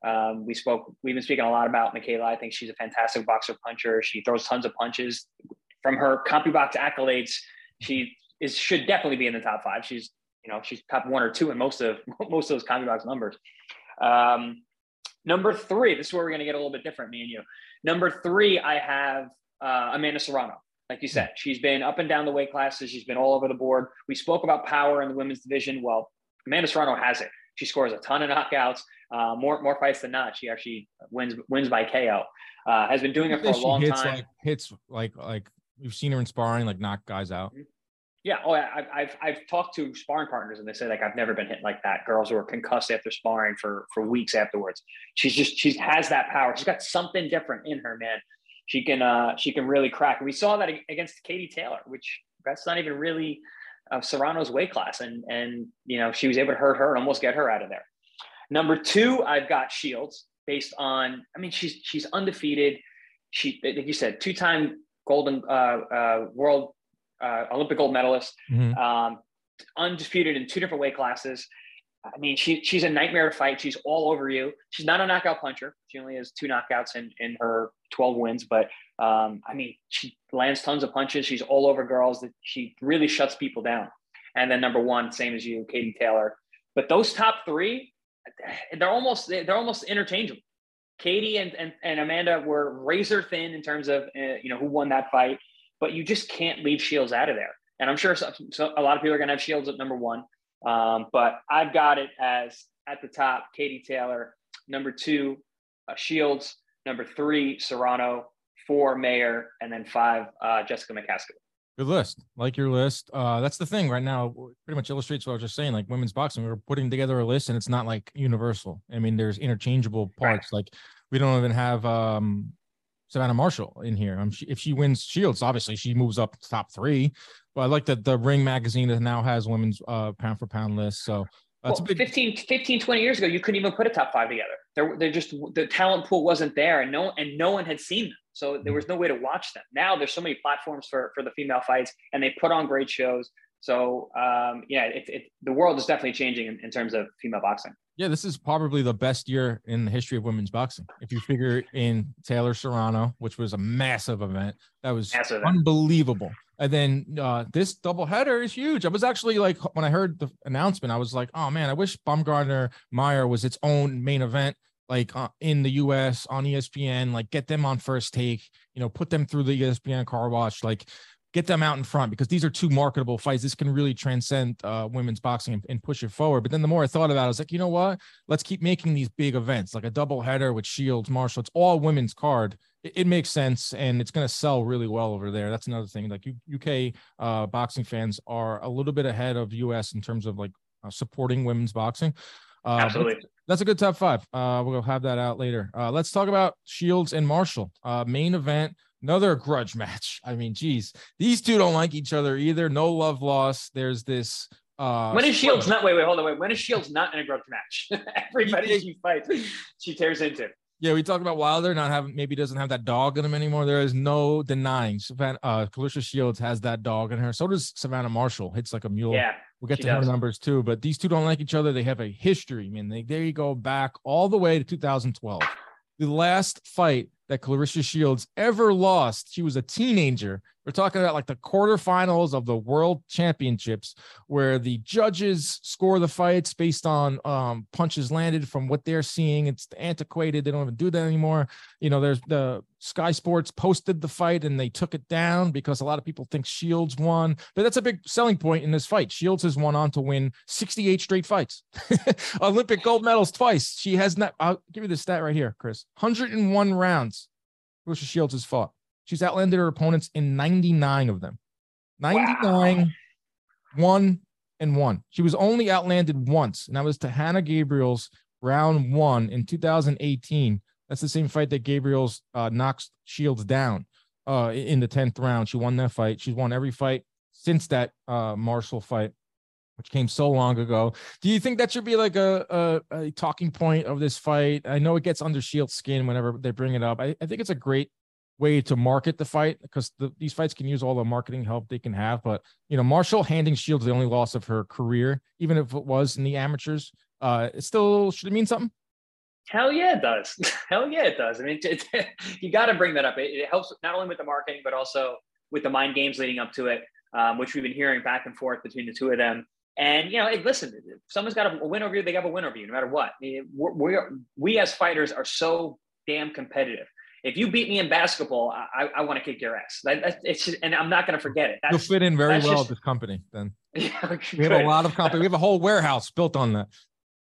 Um, we spoke, we've been speaking a lot about Mikaela. I think she's a fantastic boxer puncher. She throws tons of punches. From her CompuBox accolades, she is should definitely be in the top five. She's, you know, she's top one or two in most of most of those CompuBox numbers. Um, number three, this is where we're going to get a little bit different, me and you. Number three, I have uh, Amanda Serrano. Like you said, she's been up and down the weight classes. She's been all over the board. We spoke about power in the women's division. Well, Amanda Serrano has it. She scores a ton of knockouts, uh, more more fights than not. She actually wins wins by K O. Uh, has been doing it for a long hits time. Like, hits like like we've seen her in sparring, like knock guys out. Yeah. Oh, yeah. I've, I've I've talked to sparring partners and they say like I've never been hit like that. Girls who are concussed after sparring for for weeks afterwards. She's just she has that power. She's got something different in her, man. She can uh she can really crack. And we saw that against Katie Taylor, which that's not even really uh, Serrano's weight class, and and you know she was able to hurt her and almost get her out of there. Number two, I've got Shields based on. I mean, she's she's undefeated. She, like you said, two-time golden uh, uh, world uh, Olympic gold medalist, mm-hmm. um, undisputed in two different weight classes. I mean, she she's a nightmare to fight. She's all over you. She's not a knockout puncher. She only has two knockouts in, in her twelve wins. But, um, I mean, she lands tons of punches. She's all over girls. That She really shuts people down. And then number one, same as you, Katie Taylor. But those top three, they're almost they're almost interchangeable. Katie and, and, and Amanda were razor thin in terms of, uh, you know, who won that fight. But you just can't leave Shields out of there. And I'm sure so, so a lot of people are going to have Shields at number one. Um, but I've got it as at the top, Katie Taylor, number two, uh, Shields, number three, Serrano, four, Mayer, and then five, uh, Jessica McCaskill. Good list. Like your list. Uh, that's the thing right now, pretty much illustrates what I was just saying, like women's boxing, we were putting together a list and it's not like universal. I mean, there's interchangeable parts. Right. Like we don't even have, um, Savannah Marshall in here. Um, she, if she wins Shields, obviously she moves up to top three. But I like that the Ring magazine that now has women's uh, pound for pound list. So that's well, a big fifteen, fifteen, twenty years ago, you couldn't even put a top five together. They're, they're just, the talent pool wasn't there and no, and no one had seen them. So there was no way to watch them. Now there's so many platforms for, for the female fights and they put on great shows. So um, yeah, it, it, the world is definitely changing in, in terms of female boxing. Yeah, this is probably the best year in the history of women's boxing. If you figure in Taylor Serrano, which was a massive event, that was massive unbelievable. Event. And then uh, this doubleheader is huge. I was actually like, when I heard the announcement, I was like, oh man, I wish Baumgardner Meyer was its own main event, like uh, in the U S on E S P N, like get them on First Take, you know, put them through the E S P N car wash, like get them out in front, because these are two marketable fights. This can really transcend uh, women's boxing and, and push it forward. But then the more I thought about it, I was like, you know what? Let's keep making these big events, like a double header with Shields, Marshall. It's all women's card. It, it makes sense, and it's going to sell really well over there. That's another thing. Like U K uh, boxing fans are a little bit ahead of U S in terms of like uh, supporting women's boxing. Uh, Absolutely. That's, that's a good top five. Uh, we'll have that out later. Uh, let's talk about Shields and Marshall. Uh, main event. Another grudge match. I mean, geez, these two don't like each other either. No love lost. There's this. Uh, when is Shields not? Wait, wait, hold on. Wait, when is Shields not in a grudge match? Everybody she fights, she tears into. Yeah, we talked about Wilder not having, maybe doesn't have that dog in him anymore. There is no denying. Savannah, uh, Claressa Shields has that dog in her. So does Savannah Marshall. Hits like a mule. Yeah, we'll get to does. her numbers too. But these two don't like each other. They have a history. I mean, they there you go back all the way to two thousand twelve. The last fight that Claressa Shields ever lost, she was a teenager. We're talking about like the quarterfinals of the World Championships, where the judges score the fights based on um, punches landed from what they're seeing. It's antiquated. They don't even do that anymore. You know, there's the Sky Sports posted the fight and they took it down because a lot of people think Shields won. But that's a big selling point in this fight. Shields has won on to win sixty-eight straight fights. Olympic gold medals twice. She has not, I'll give you the stat right here, Chris. one hundred one rounds Claressa Shields has fought. She's outlanded her opponents in ninety-nine of them. ninety-nine, wow. one, and one. She was only outlanded once, and that was to Hannah Gabriel's round one in two thousand eighteen. That's the same fight that Gabriel's uh, knocks Shields down uh, in the tenth round. She won that fight. She's won every fight since that uh, Marshall fight, which came so long ago. Do you think that should be like a, a, a talking point of this fight? I know it gets under Shields' skin whenever they bring it up. I, I think it's a great way to market the fight, because the, these fights can use all the marketing help they can have. But, you know, Marshall handing Shields the only loss of her career, even if it was in the amateurs, uh, it still should it mean something? Hell yeah, it does. Hell yeah, it does. I mean, it's, you got to bring that up. It, it helps not only with the marketing, but also with the mind games leading up to it, um, which we've been hearing back and forth between the two of them. And, you know, hey, listen, if someone's got a win over you, they have a win over you, no matter what. I mean, we're, we're, we as fighters are so damn competitive. If you beat me in basketball, I, I want to kick your ass. That, that's, it's just, and I'm not going to forget it. That's, You'll fit in very well just, at this company then. Yeah, we have a lot of company. We have a whole warehouse built on that.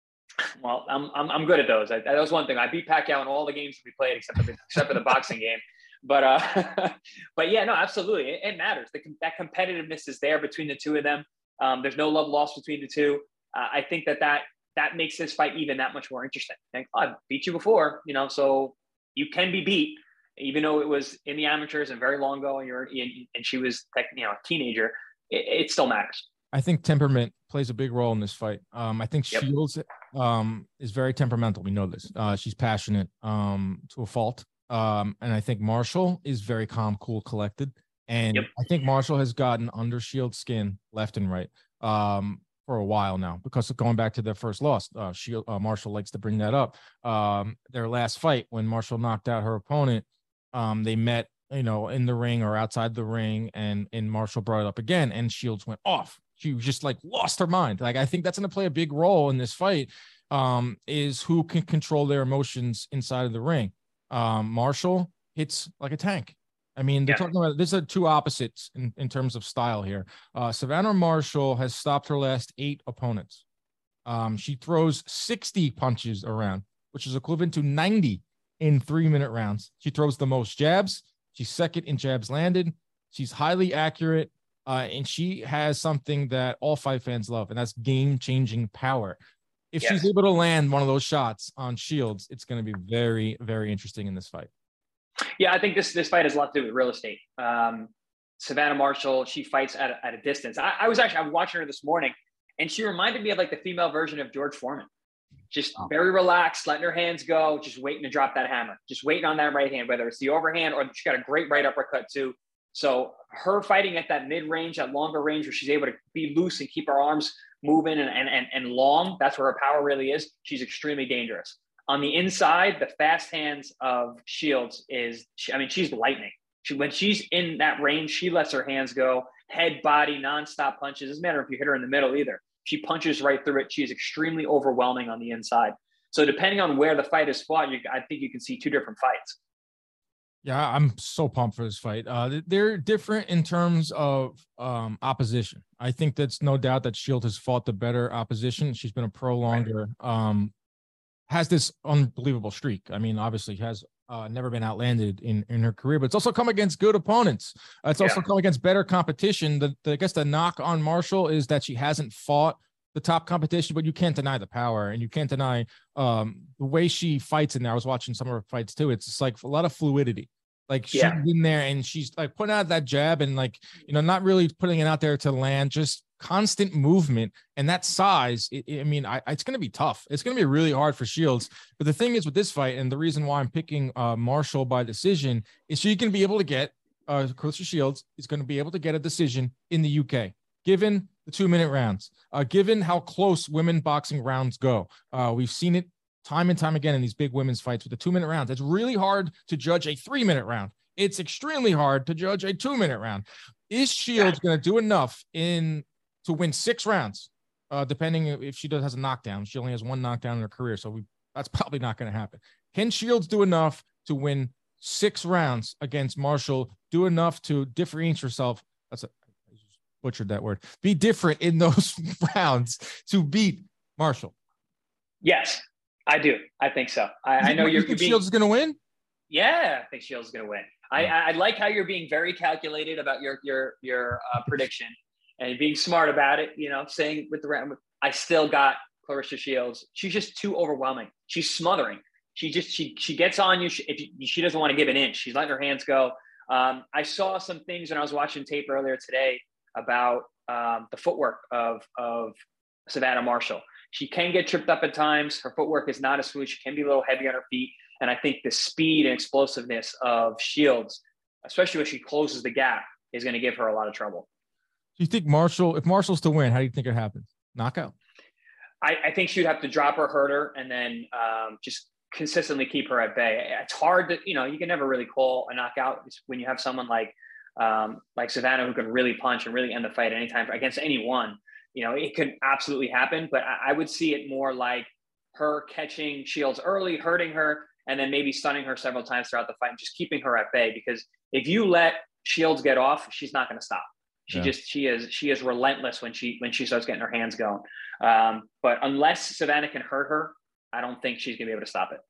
Well, I'm, I'm, I'm good at those. I, that was one thing. I beat Pacquiao in all the games we played except for the, except for the boxing game. But, uh, but yeah, no, absolutely. It, it matters. The, that competitiveness is there between the two of them. Um, there's no love lost between the two. Uh, I think that, that that makes this fight even that much more interesting. Like, oh, I beat you before, you know, so you can be beat, even though it was in the amateurs and very long ago, and you're and she was, you know, a teenager. It, it still matters. I think temperament plays a big role in this fight. Um, I think yep. Shields um, is very temperamental. We know this. Uh, she's passionate um, to a fault. Um, and I think Marshall is very calm, cool, collected. And yep. I think Marshall has gotten under Shields' skin left and right um, for a while now, because of going back to their first loss. Uh, Shield, uh, Marshall likes to bring that up. Um, their last fight, when Marshall knocked out her opponent, um, they met, you know, in the ring or outside the ring, and, and Marshall brought it up again, and Shields went off. She just like lost her mind. Like, I think that's going to play a big role in this fight, um, is who can control their emotions inside of the ring. Um, Marshall hits like a tank. I mean, they're yeah. talking about, these are two opposites in, in terms of style here. Uh, Savannah Marshall has stopped her last eight opponents. Um, she throws sixty punches around, which is equivalent to ninety in three minute rounds. She throws the most jabs. She's second in jabs landed. She's highly accurate. Uh, and she has something that all fight fans love, and that's game-changing power. If yes. she's able to land one of those shots on Shields, it's going to be very, very interesting in this fight. Yeah, I think this this fight has a lot to do with real estate. Um, Savannah Marshall, she fights at a, at a distance. I, I was actually I was watching her this morning, and she reminded me of like the female version of George Foreman. Just oh. very relaxed, letting her hands go, just waiting to drop that hammer, just waiting on that right hand, whether it's the overhand or she got a great right uppercut too. So her fighting at that mid-range, that longer range where she's able to be loose and keep her arms moving and, and, and, and long, that's where her power really is. She's extremely dangerous. On the inside, the fast hands of Shields is, I mean, she's lightning. She, when she's in that range, she lets her hands go, head, body, nonstop punches. Doesn't matter if you hit her in the middle either. She punches right through it. She is extremely overwhelming on the inside. So depending on where the fight is fought, you, I think you can see two different fights. Yeah, I'm so pumped for this fight. Uh, they're different in terms of um, opposition. I think that's no doubt that Shield has fought the better opposition. She's been a pro longer, um, has this unbelievable streak. I mean, obviously has uh, never been outlanded in, in her career, but it's also come against good opponents. Uh, it's also yeah. come against better competition. The, the I guess the knock on Marshall is that she hasn't fought the top competition, but you can't deny the power, and you can't deny um, the way she fights in there. I was watching some of her fights too. It's just like a lot of fluidity. Like she's yeah. in there and she's like putting out that jab and like, you know, not really putting it out there to land, just constant movement. And that size, it, it, I mean, I, it's going to be tough. It's going to be really hard for Shields. But the thing is with this fight, and the reason why I'm picking uh, Marshall by decision, is she can be able to get, uh, Claressa Shields is going to be able to get a decision in the U K, given the two minute rounds, uh, given how close women boxing rounds go. Uh, we've seen it time and time again in these big women's fights with the two minute rounds. It's really hard to judge a three minute round. It's extremely hard to judge a two minute round. Is Shields going to do enough in to win six rounds? Uh, depending if she does has a knockdown, she only has one knockdown in her career. So we, that's probably not going to happen. Can Shields do enough to win six rounds against Marshall? Do enough to differentiate herself? That's a, I just butchered that word. Be different in those rounds to beat Marshall. Yes. I do. I think so. I, I know you're. You think being, Shields is going to win? Yeah, I think Shields is going to win. I, I like how you're being very calculated about your your your uh, prediction and being smart about it. You know, saying with the round, I still got Claressa Shields. She's just too overwhelming. She's smothering. She just she she gets on you. She, if you, she doesn't want to give an inch. She's letting her hands go. Um, I saw some things when I was watching tape earlier today about um, the footwork of of Savannah Marshall. She can get tripped up at times. Her footwork is not as smooth. She can be a little heavy on her feet. And I think the speed and explosiveness of Shields, especially when she closes the gap, is going to give her a lot of trouble. Do you think Marshall, if Marshall's to win, how do you think it happens? Knockout? I, I think she'd have to drop her, hurt her, and then um, just consistently keep her at bay. It's hard to, you know, you can never really call a knockout when you have someone like, um, like Savannah who can really punch and really end the fight anytime against anyone. You know, it could absolutely happen, but I, I would see it more like her catching Shields early, hurting her, and then maybe stunning her several times throughout the fight and just keeping her at bay. Because if you let Shields get off, she's not going to stop. She yeah. just, she is, she is relentless when she, when she starts getting her hands going. Um, but unless Savannah can hurt her, I don't think she's gonna be able to stop it.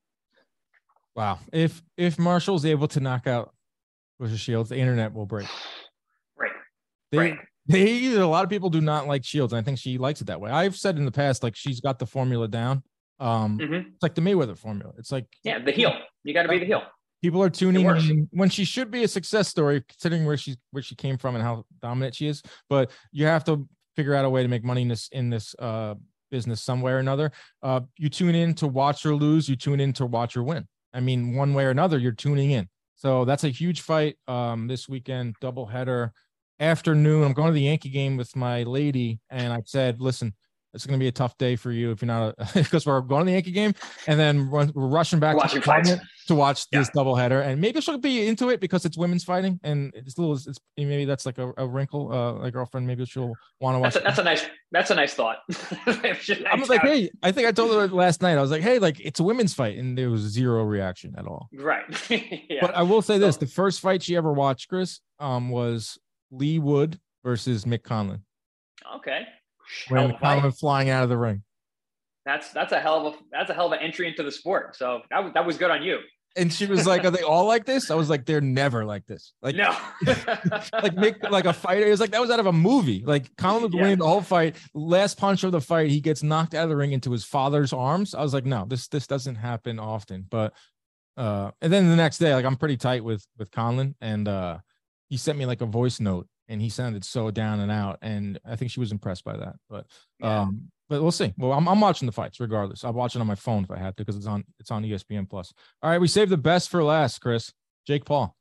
Wow. If, if Marshall's able to knock out Bush Shields, the internet will break. Break. They, break. they, a lot of people do not like Shields. And I think she likes it that way. I've said in the past, like she's got the formula down. Um, mm-hmm. It's like the Mayweather formula. It's like, yeah, the heel, you got to be the heel. People are tuning in when she should be a success story, considering where she's, where she came from and how dominant she is. But you have to figure out a way to make money in this, in this, uh, business some way or another. Uh, you tune in to watch her lose. You tune in to watch her win. I mean, one way or another, you're tuning in. So that's a huge fight um, this weekend, doubleheader afternoon. I'm going to the Yankee game with my lady, and I said, listen, it's going to be a tough day for you if you're not, because we're going to the Yankee game and then we're, we're rushing back to, the to watch yeah. this doubleheader. And maybe she'll be into it because it's women's fighting, and it's a little, it's maybe that's like a, a wrinkle. Uh, my girlfriend, maybe she'll want to watch. That's a, that's a nice, that's a nice thought. I was like, hey, I think I told her last night. I was like, hey, like it's a women's fight, and there was zero reaction at all. Right. yeah. But I will say this: the first fight she ever watched, Chris, um, was Lee Wood versus Mick Conlan. Okay. When Conlan flying out of the ring. That's that's a hell of a that's a hell of an entry into the sport. So that was that was good on you. And she was like, "Are they all like this?" I was like, "They're never like this." Like no, like Mick, like a fighter. It was like that was out of a movie. Like Conlan was yeah. winning the whole fight. Last punch of the fight, he gets knocked out of the ring into his father's arms. I was like, "No, this this doesn't happen often." But uh, and then the next day, like I'm pretty tight with with Conlan, and uh, he sent me like a voice note. And he sounded so down and out, and I think she was impressed by that. But, yeah. um, but we'll see. Well, I'm I'm watching the fights regardless. I'll watch it on my phone if I had to because it's on it's on E S P N Plus. All right, we saved the best for last, Chris. Jake Paul.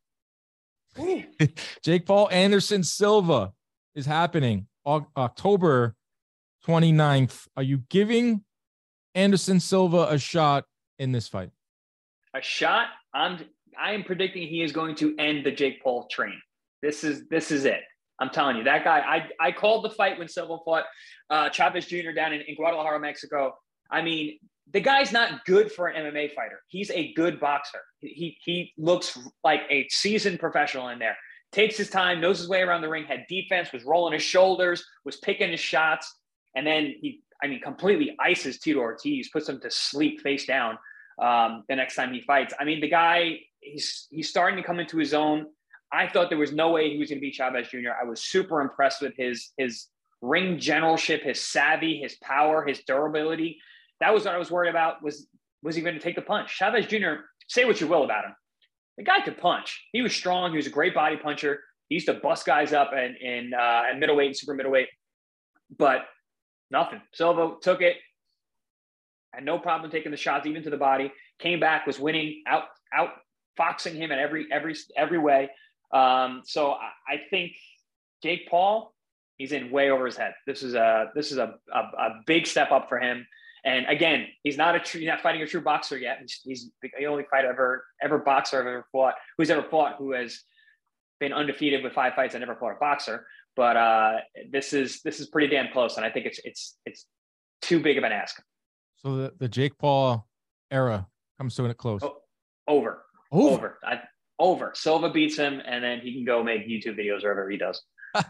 Jake Paul Anderson Silva is happening October twenty-ninth. Are you giving Anderson Silva a shot in this fight? A shot? I'm I am predicting he is going to end the Jake Paul train. This is this is it. I'm telling you, that guy, I, I called the fight when Silva fought uh, Chavez Junior down in, in Guadalajara, Mexico. I mean, the guy's not good for an M M A fighter. He's a good boxer. He, he looks like a seasoned professional in there. Takes his time, knows his way around the ring, had defense, was rolling his shoulders, was picking his shots. And then he, I mean, completely ices Tito Ortiz, puts him to sleep face down um, the next time he fights. I mean, the guy, he's he's starting to come into his own. I thought there was no way he was going to beat Chavez Junior I was super impressed with his, his ring generalship, his savvy, his power, his durability. That was what I was worried about. Was, was he going to take the punch? Chavez Junior, say what you will about him. The guy could punch. He was strong. He was a great body puncher. He used to bust guys up in, in uh, at middleweight and super middleweight, but nothing. Silva took it. Had no problem taking the shots, even to the body. Came back, was winning, out, out foxing him in every, every, every way. Um, so I, I think Jake Paul, he's in way over his head. This is a this is a, a, a big step up for him. And again, he's not a true, he's not fighting a true boxer yet. He's, he's the only fighter ever ever boxer I've ever fought who's ever fought who has been undefeated with five fights and never fought a boxer. But uh, this is this is pretty damn close, and I think it's it's it's too big of an ask. So the, the Jake Paul era comes to a close. Oh, over, over. over. I, Over. Silva beats him, and then he can go make YouTube videos wherever he does.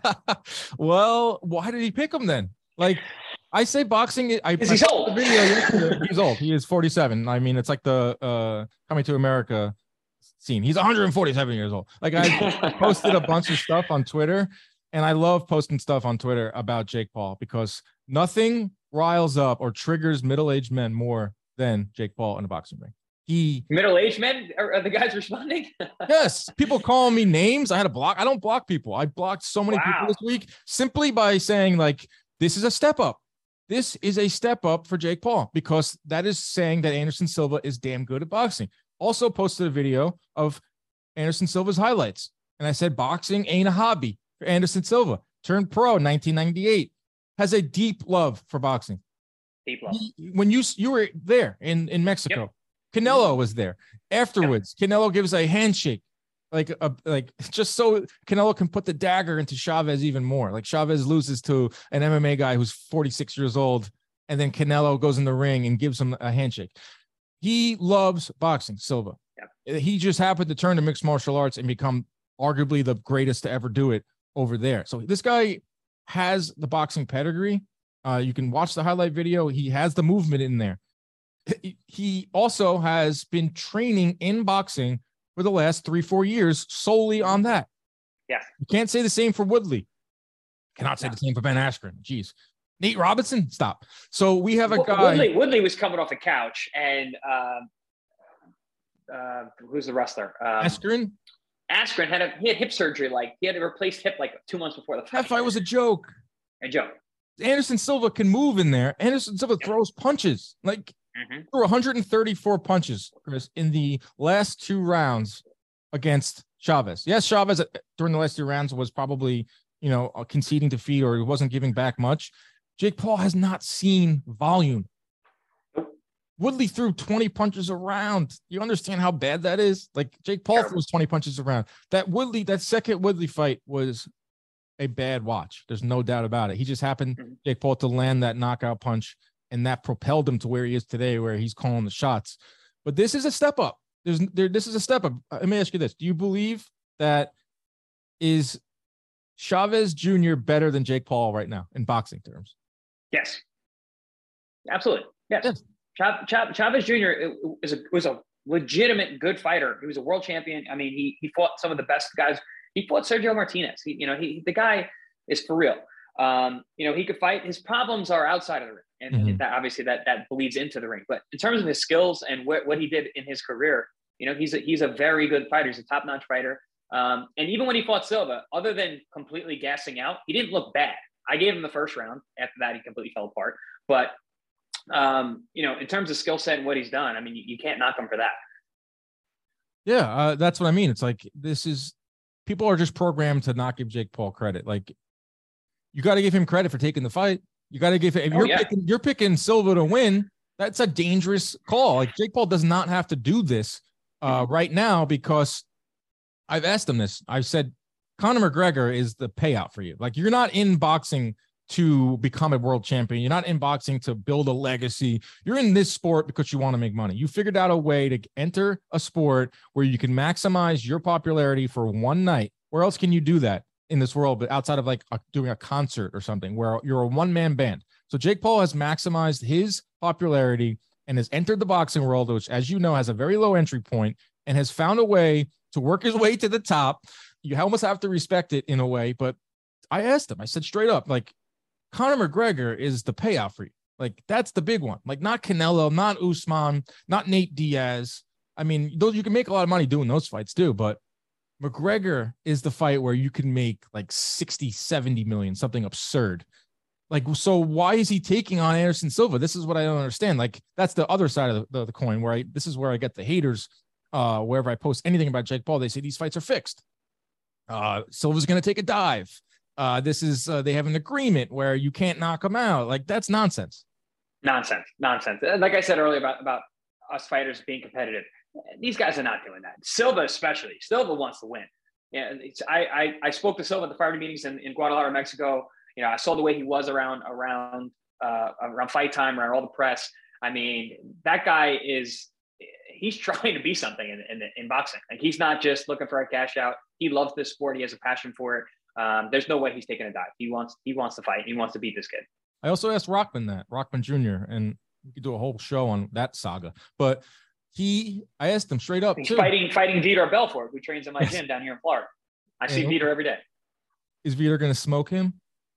Well, why did he pick him then? Like, I say boxing. I, he's I old. The video yesterday. He's old. He is forty-seven. I mean, it's like the uh, Coming to America scene. He's one hundred forty-seven years old. Like, I posted a bunch of stuff on Twitter, and I love posting stuff on Twitter about Jake Paul because nothing riles up or triggers middle-aged men more than Jake Paul in a boxing ring. He middle-aged men are, are the guys responding. Yes, people calling me names. I had to block. I don't block people. I blocked so many wow. people this week simply by saying like, this is a step up. This is a step up for Jake Paul because that is saying that Anderson Silva is damn good at boxing. Also posted a video of Anderson Silva's highlights. And I said, boxing ain't a hobby for Anderson Silva. Turned pro in nineteen ninety-eight. Has a deep love for boxing. Deep love. He, when you, you were there in, in Mexico. Yep. Canelo was there. Afterwards, yeah. Canelo gives a handshake, like a like just so Canelo can put the dagger into Chavez even more. Like Chavez loses to an M M A guy who's forty-six years old, and then Canelo goes in the ring and gives him a handshake. He loves boxing, Silva. Yeah. He just happened to turn to mixed martial arts and become arguably the greatest to ever do it over there. So this guy has the boxing pedigree. Uh, you can watch the highlight video. He has the movement in there. He also has been training in boxing for the last three, four years solely on that. Yeah. You can't say the same for Woodley. Cannot say no. the same for Ben Askren. Jeez. Nate Robinson, stop. So we have a guy. Woodley, Woodley was coming off the couch, and uh, uh, who's the wrestler? Um, Askren. Askren had a he had hip surgery. Like he had a replaced hip like two months before the fight. That fight was a joke. A joke. Anderson Silva can move in there. Anderson Silva throws punches. Like mm-hmm. threw one hundred thirty-four punches, Chris, in the last two rounds against Chavez. Yes, Chavez during the last two rounds was probably, you know, conceding defeat or he wasn't giving back much. Jake Paul has not seen volume. Woodley threw twenty punches around. You understand how bad that is? Like Jake Paul throws twenty punches around. That Woodley, that second Woodley fight was a bad watch. There's no doubt about it. He just happened, mm-hmm. Jake Paul, to land that knockout punch, and that propelled him to where he is today, where he's calling the shots. But this is a step up. There's there. This is a step up. Let me ask you this: do you believe that is Chavez Junior better than Jake Paul right now in boxing terms? Yes, absolutely. Yes. yes. Ch- Ch- Chavez Junior is a, was a legitimate good fighter. He was a world champion. I mean, he he fought some of the best guys. He fought Sergio Martinez. He, you know, he the guy is for real. Um, you know, he could fight. His problems are outside of the ring, and, mm-hmm. and that obviously that that bleeds into the ring. But in terms of his skills and what, what he did in his career, you know, he's a, he's a very good fighter. He's a top-notch fighter. Um, and even when he fought Silva, other than completely gassing out, he didn't look bad. I gave him the first round. After that, he completely fell apart. But, um, you know, in terms of skill set and what he's done, I mean, you, you can't knock him for that. Yeah, uh, that's what I mean. It's like this is – people are just programmed to not give Jake Paul credit. Like, you got to give him credit for taking the fight. You got to give – if you're, oh, yeah. picking, you're picking Silva to win, that's a dangerous call. Like, Jake Paul does not have to do this uh, right now because I've asked him this. I've said – Conor McGregor is the payout for you. Like, you're not in boxing to become a world champion. You're not in boxing to build a legacy. You're in this sport because you want to make money. You figured out a way to enter a sport where you can maximize your popularity for one night. Where else can you do that in this world, but outside of like a, doing a concert or something where you're a one-man band? So Jake Paul has maximized his popularity and has entered the boxing world, which, as you know, has a very low entry point and has found a way to work his way to the top. You almost have to respect it in a way, but I asked him, I said straight up, like, Conor McGregor is the payout for you. Like, that's the big one. Like, not Canelo, not Usman, not Nate Diaz. I mean, those, you can make a lot of money doing those fights too, but McGregor is the fight where you can make like sixty, seventy million, something absurd. Like, so why is he taking on Anderson Silva? This is what I don't understand. Like, that's the other side of the, the, the coin where I, this is where I get the haters. Uh, wherever I post anything about Jake Paul, they say these fights are fixed. Uh, Silva's going to take a dive. Uh, this is, uh, they have an agreement where you can't knock him out. Like, that's nonsense. Nonsense. Nonsense. Like I said earlier about, about us fighters being competitive. These guys are not doing that. Silva especially. Silva wants to win. Yeah, it's, I, I I spoke to Silva at the fighter meetings in, in Guadalajara, Mexico. You know, I saw the way he was around around uh, around fight time, around all the press. I mean, that guy is he's trying to be something in, in in boxing. Like, he's not just looking for a cash out. He loves this sport. He has a passion for it. Um, there's no way he's taking a dive. He wants he wants to fight. He wants to beat this kid. I also asked Rockman that Rockman Junior and we could do a whole show on that saga, but. He, I asked him straight up. He's too. fighting, fighting Vitor Belfort, who trains in my gym down here in Florida. I see and, Vitor every day. Is Vitor going to smoke him?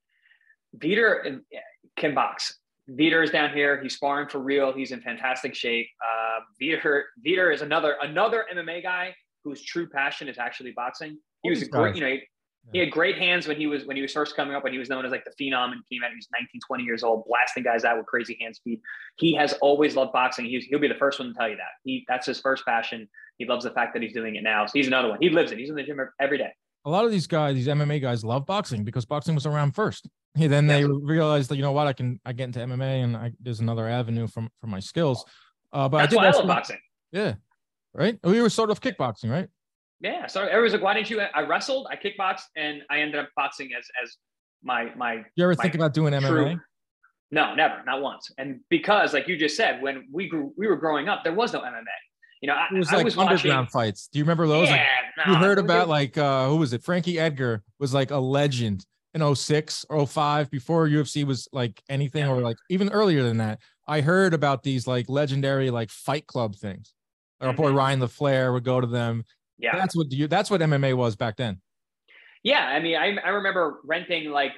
Vitor can box. Vitor is down here. He's sparring for real. He's in fantastic shape. Uh, Vitor, Vitor is another another M M A guy whose true passion is actually boxing. He was a great, you know, he, he had great hands when he was when he was first coming up, when he was known as like the phenom, and came out. He was nineteen, twenty years old, blasting guys out with crazy hand speed. He has always loved boxing. He's, he'll be the first one to tell you that. He that's his first passion. He loves the fact that he's doing it now. So he's another one. He lives it. He's in the gym every day. A lot of these guys, these M M A guys, love boxing because boxing was around first. Hey, then they yes. realized that, you know what, I can I get into M M A and I, there's another avenue from for my skills. Uh, but that's I did why I love him, boxing. Yeah. Right. Oh, you were sort of kickboxing, right? Yeah. So everyone's like, why didn't you? I wrestled, I kickboxed, and I ended up boxing as as my my. You ever my think about doing true, M M A? No, never, not once. And because, like you just said, when we grew, we were growing up, there was no M M A. You know, I, It was I like was underground watching. fights. Do you remember those? Yeah, Like you no, heard they, about they, like uh who was it? Frankie Edgar was like a legend in oh six or oh five before U F C was like anything, yeah. or like even earlier than that. I heard about these like legendary like fight club things. Our boy Mm-hmm. Ryan LaFlair would go to them. Yeah. That's what you that's what M M A was back then. Yeah. I mean, I, I remember renting like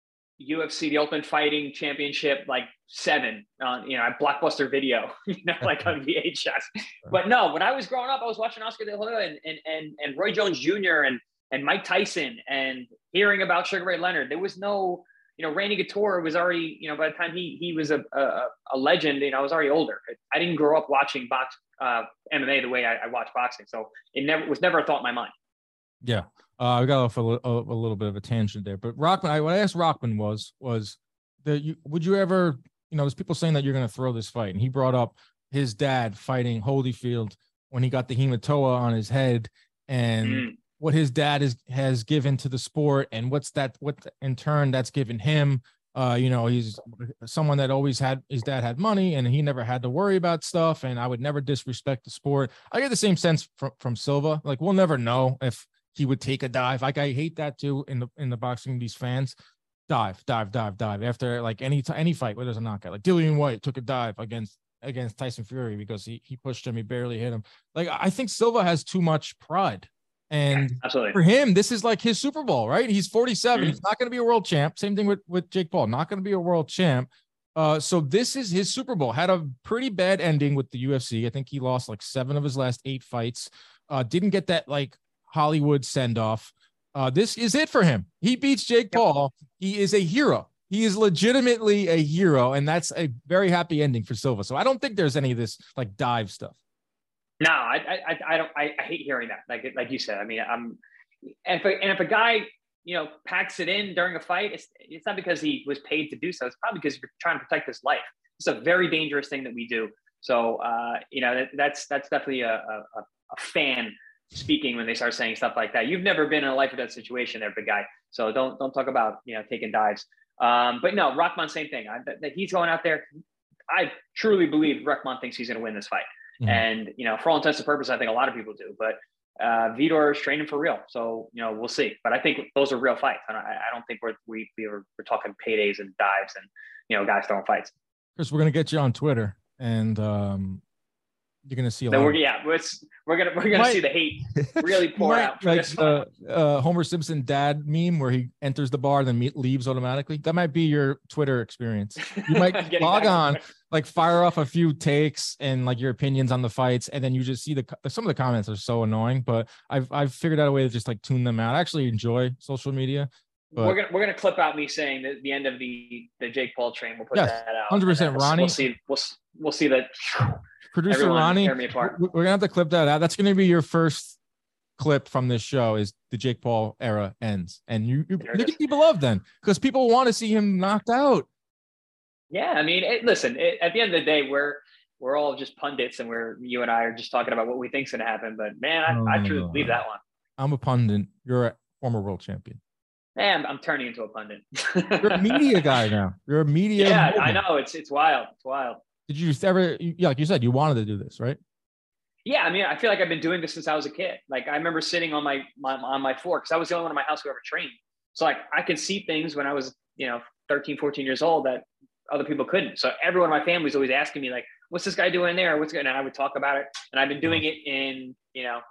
U F C, the Ultimate Fighting Championship, like seven on, you know, at Blockbuster Video, you know, like on V H S. But no, when I was growing up, I was watching Oscar De La Hoya and, and, and, and Roy Jones Junior and, and Mike Tyson and hearing about Sugar Ray Leonard. There was no, you know, Randy Couture was already, you know, by the time he, he was a, a, a legend, you know, I was already older. I didn't grow up watching box, uh, M M A the way I, I watch boxing. So it never was never a thought in my mind. Yeah. Uh, we got off a, a, a little bit of a tangent there, but Rockman, I, what I asked Rockman was, was that you, would you ever, you know, there's people saying that you're going to throw this fight. And he brought up his dad fighting Holyfield when he got the hematoa on his head and mm. what his dad is, has given to the sport. And what's that, what in turn that's given him, uh, you know, he's someone that always had, his dad had money and he never had to worry about stuff. And I would never disrespect the sport. I get the same sense from, from Silva. Like, we'll never know if he would take a dive. Like, I hate that too in the in the boxing. These fans dive, dive, dive, dive after like any t- any fight where there's a knockout. Like Dillian White took a dive against against Tyson Fury because he he pushed him, he barely hit him. Like, I think Silva has too much pride, and Absolutely. for him, this is like his Super Bowl, right? He's forty-seven. Mm-hmm. He's not going to be a world champ. Same thing with with Jake Paul. Not going to be a world champ. Uh, so this is his Super Bowl. Had a pretty bad ending with the U F C. I think he lost like seven of his last eight fights. Uh, didn't get that like Hollywood send off. Uh, this is it for him. He beats Jake Paul. He is a hero. He is legitimately a hero, and that's a very happy ending for Silva. So I don't think there's any of this like dive stuff. No, I, I, I don't. I, I hate hearing that. Like, like you said. I mean, I'm. And if a, and if a guy, you know, packs it in during a fight, it's it's not because he was paid to do so. It's probably because you're trying to protect his life. It's a very dangerous thing that we do. So, uh, you know, that, that's that's definitely a, a, a fan speaking when they start saying stuff like that. You've never been in a life or death situation there, big guy. So don't don't talk about, you know, taking dives. Um, but no, Rahman, same thing. I, that, that he's going out there. I truly believe Rahman thinks he's going to win this fight. Mm-hmm. And, you know, for all intents and purposes, I think a lot of people do. But uh, Vitor is training for real. So, you know, we'll see. But I think those are real fights. I, I don't think we're, we, we were, we're talking paydays and dives and, you know, guys throwing fights. Chris, we're going to get you on Twitter. And um, you're gonna see a then lot. We're, yeah, we're, we're gonna we're gonna might, see the hate really pour might, out. For like this uh, uh, Homer Simpson dad meme where he enters the bar then leaves automatically. That might be your Twitter experience. You might log on, like fire off a few takes and like your opinions on the fights, and then you just see the some of the comments are so annoying. But I've I've figured out a way to just like tune them out. I actually enjoy social media. But we're gonna we're gonna clip out me saying the, the end of the the Jake Paul train. We'll put yes, that out. one hundred percent. We'll, Ronnie, we'll see. We'll we'll see that. Producer Ronnie, we're gonna have to clip that out. That's gonna be your first clip from this show. Is the Jake Paul era ends, and you you, you can be beloved then because people want to see him knocked out. Yeah, I mean, it, listen. It, at the end of the day, we're we're all just pundits, and we're you and I are just talking about what we think's gonna happen. But man, I, oh, I truly believe that one. I'm a pundit. You're a former world champion. Man, I'm turning into a pundit. You're a media guy now. You're a media. Yeah, movement. I know. It's it's wild. It's wild. Did you ever, yeah, like you said, you wanted to do this, right? Yeah, I mean, I feel like I've been doing this since I was a kid. Like I remember sitting on my, my on my floor because I was the only one in my house who ever trained. So like I could see things when I was, you know, thirteen, fourteen years old that other people couldn't. So everyone in my family was always asking me like, what's this guy doing there? What's going on? And I would talk about it. And I've been doing it in, you know,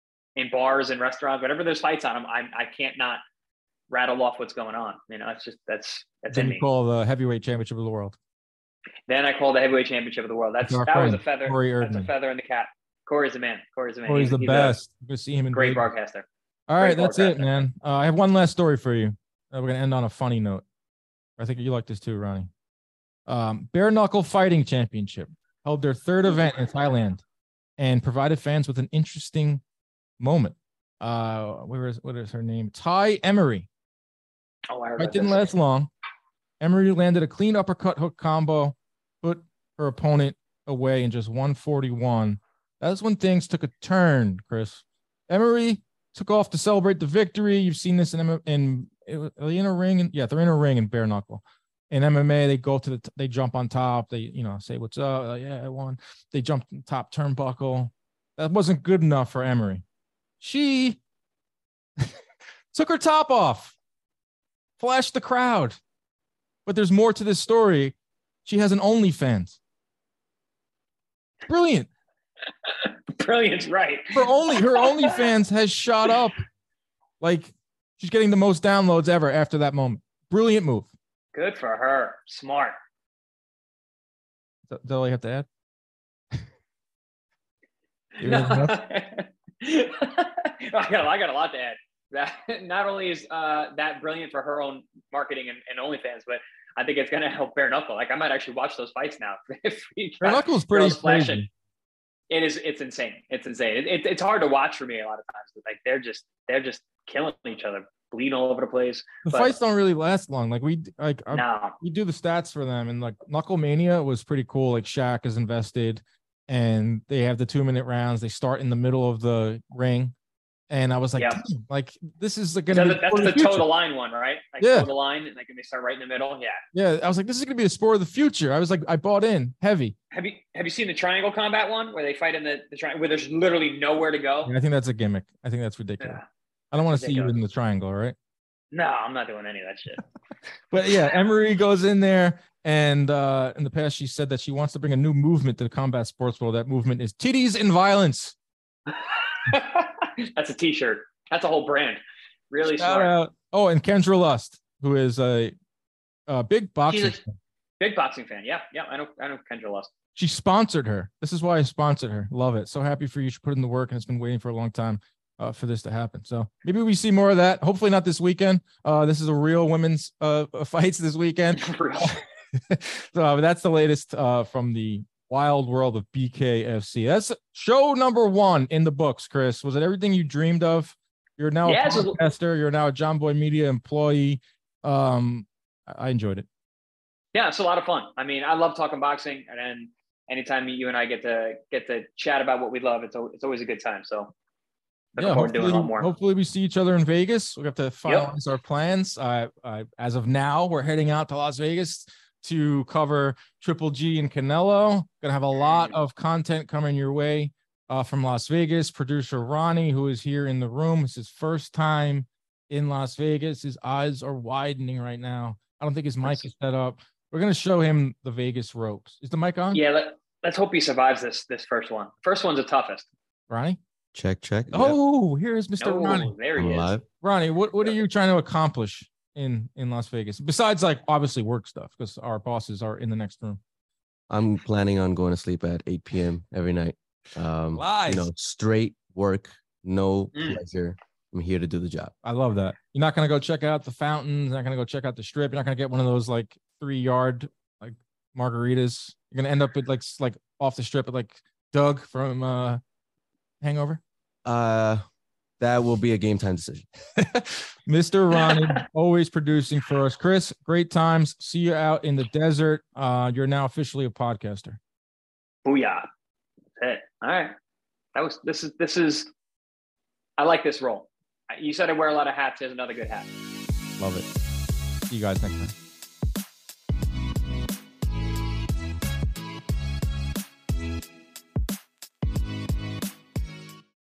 in bars and restaurants, whenever there's fights on them, I I can't not rattle off what's going on. You know, it's just, that's, that's then in you me. Call the heavyweight championship of the world. Then I called the heavyweight championship of the world. That's, that friend, was a feather. That's a feather in the cap. Corey's the man. Corey's the man. Corey's he's, the he's best. You can see him in great Vegas. broadcaster. All right, great that's it, man. Uh, I have one last story for you. Uh, we're gonna end on a funny note. I think you like this too, Ronnie. Um, Bare Knuckle Fighting Championship held their third event in Thailand and provided fans with an interesting moment. Uh, where is what is her name? Ty Emery. Oh, I It didn't last long. Emery landed a clean uppercut hook combo, put her opponent away in just one forty-one. That's when things took a turn, Chris. Emery took off to celebrate the victory. You've seen this in in, in in a ring, and yeah, they're in a ring in bare knuckle. In M M A, they go to the, they jump on top. They, you know, say what's up. Like, yeah, I won. They jump top turnbuckle. That wasn't good enough for Emery. She took her top off, flashed the crowd. But there's more to this story. She has an OnlyFans. Brilliant. Brilliant, right? Her only her OnlyFans has shot up. Like, she's getting the most downloads ever after that moment. Brilliant move. Good for her. Smart. Is that all you have to add? No. I got I got a lot to add. That not only is uh, that brilliant for her own marketing and, and OnlyFans, but I think it's going to help bare knuckle. Like, I might actually watch those fights now. Bare knuckle is pretty crazy. It is. It's insane. It's insane. It, it, it's hard to watch for me a lot of times. But like they're just they're just killing each other, bleeding all over the place. The but, fights don't really last long. Like we like no. we do the stats for them, and like Knuckle Mania was pretty cool. Like Shaq is invested, and they have the two minute rounds. They start in the middle of the ring. And I was like, yeah. like this is like gonna so be that's the, the toe the line one, right? Like yeah. toe the line, and like they start right in the middle. Yeah. Yeah. I was like, this is gonna be a sport of the future. I was like, I bought in heavy. Have you have you seen the triangle combat one where they fight in the, the triangle where there's literally nowhere to go? Yeah, I think that's a gimmick. I think that's ridiculous. Yeah. I don't want to see you in the triangle, right? No, I'm not doing any of that shit. But yeah, Emery goes in there, and uh, in the past, she said that she wants to bring a new movement to the combat sports world. That movement is titties and violence. That's a T-shirt. That's a whole brand. Really Shout smart. Out. Oh, and Kendra Lust, who is a, a big boxing She's a fan. Big boxing fan. Yeah, yeah. I know. I know Kendra Lust. She sponsored her. This is why I sponsored her. Love it. So happy for you. She put in the work, and it's been waiting for a long time uh, for this to happen. So maybe we see more of that. Hopefully not this weekend. Uh, this is a real women's uh, fights this weekend. So uh, that's the latest uh, from the wild world of B K F C. That's show number one in the books, Chris. Was it everything you dreamed of? You're now yeah, a podcaster. You're now a John Boy Media employee. Um, I enjoyed it. Yeah, it's a lot of fun. I mean, I love talking boxing, and then anytime you and I get to get to chat about what we love, it's it's always a good time. So, yeah, hopefully, hopefully we see each other in Vegas. We have to finalize yep. our plans. Uh, uh, as of now, we're heading out to Las Vegas to cover Triple G and Canelo. Gonna have a lot of content coming your way. Uh, from Las Vegas, producer Ronnie, who is here in the room. It's his first time in Las Vegas. His eyes are widening right now. I don't think his mic is set up. We're going to show him the Vegas ropes. Is the mic on? Yeah, let, let's hope he survives this this first one. First one's the toughest. Ronnie? Check, check. Oh, yep. Here's Mister Oh, Ronnie. There he I'm is. Live. Ronnie, what, what are you trying to accomplish in, in Las Vegas? Besides, like, obviously work stuff, because our bosses are in the next room. I'm planning on going to sleep at eight p.m. every night. Um, Lies. You know, straight work, no Mm. pleasure. I'm here to do the job. I love that. You're not going to go check out the fountains. You're not going to go check out the strip. You're not going to get one of those like three yard like margaritas. You're going to end up at like like off the strip at like Doug from uh, Hangover. Uh, that will be a game time decision. Mister Ronnie, always producing for us. Chris, great times. See you out in the desert. Uh, you're now officially a podcaster. Booyah. That's it. All right. That was, this is, this is, I like this role. You said I wear a lot of hats. Here's another good hat. Love it. See you guys next time.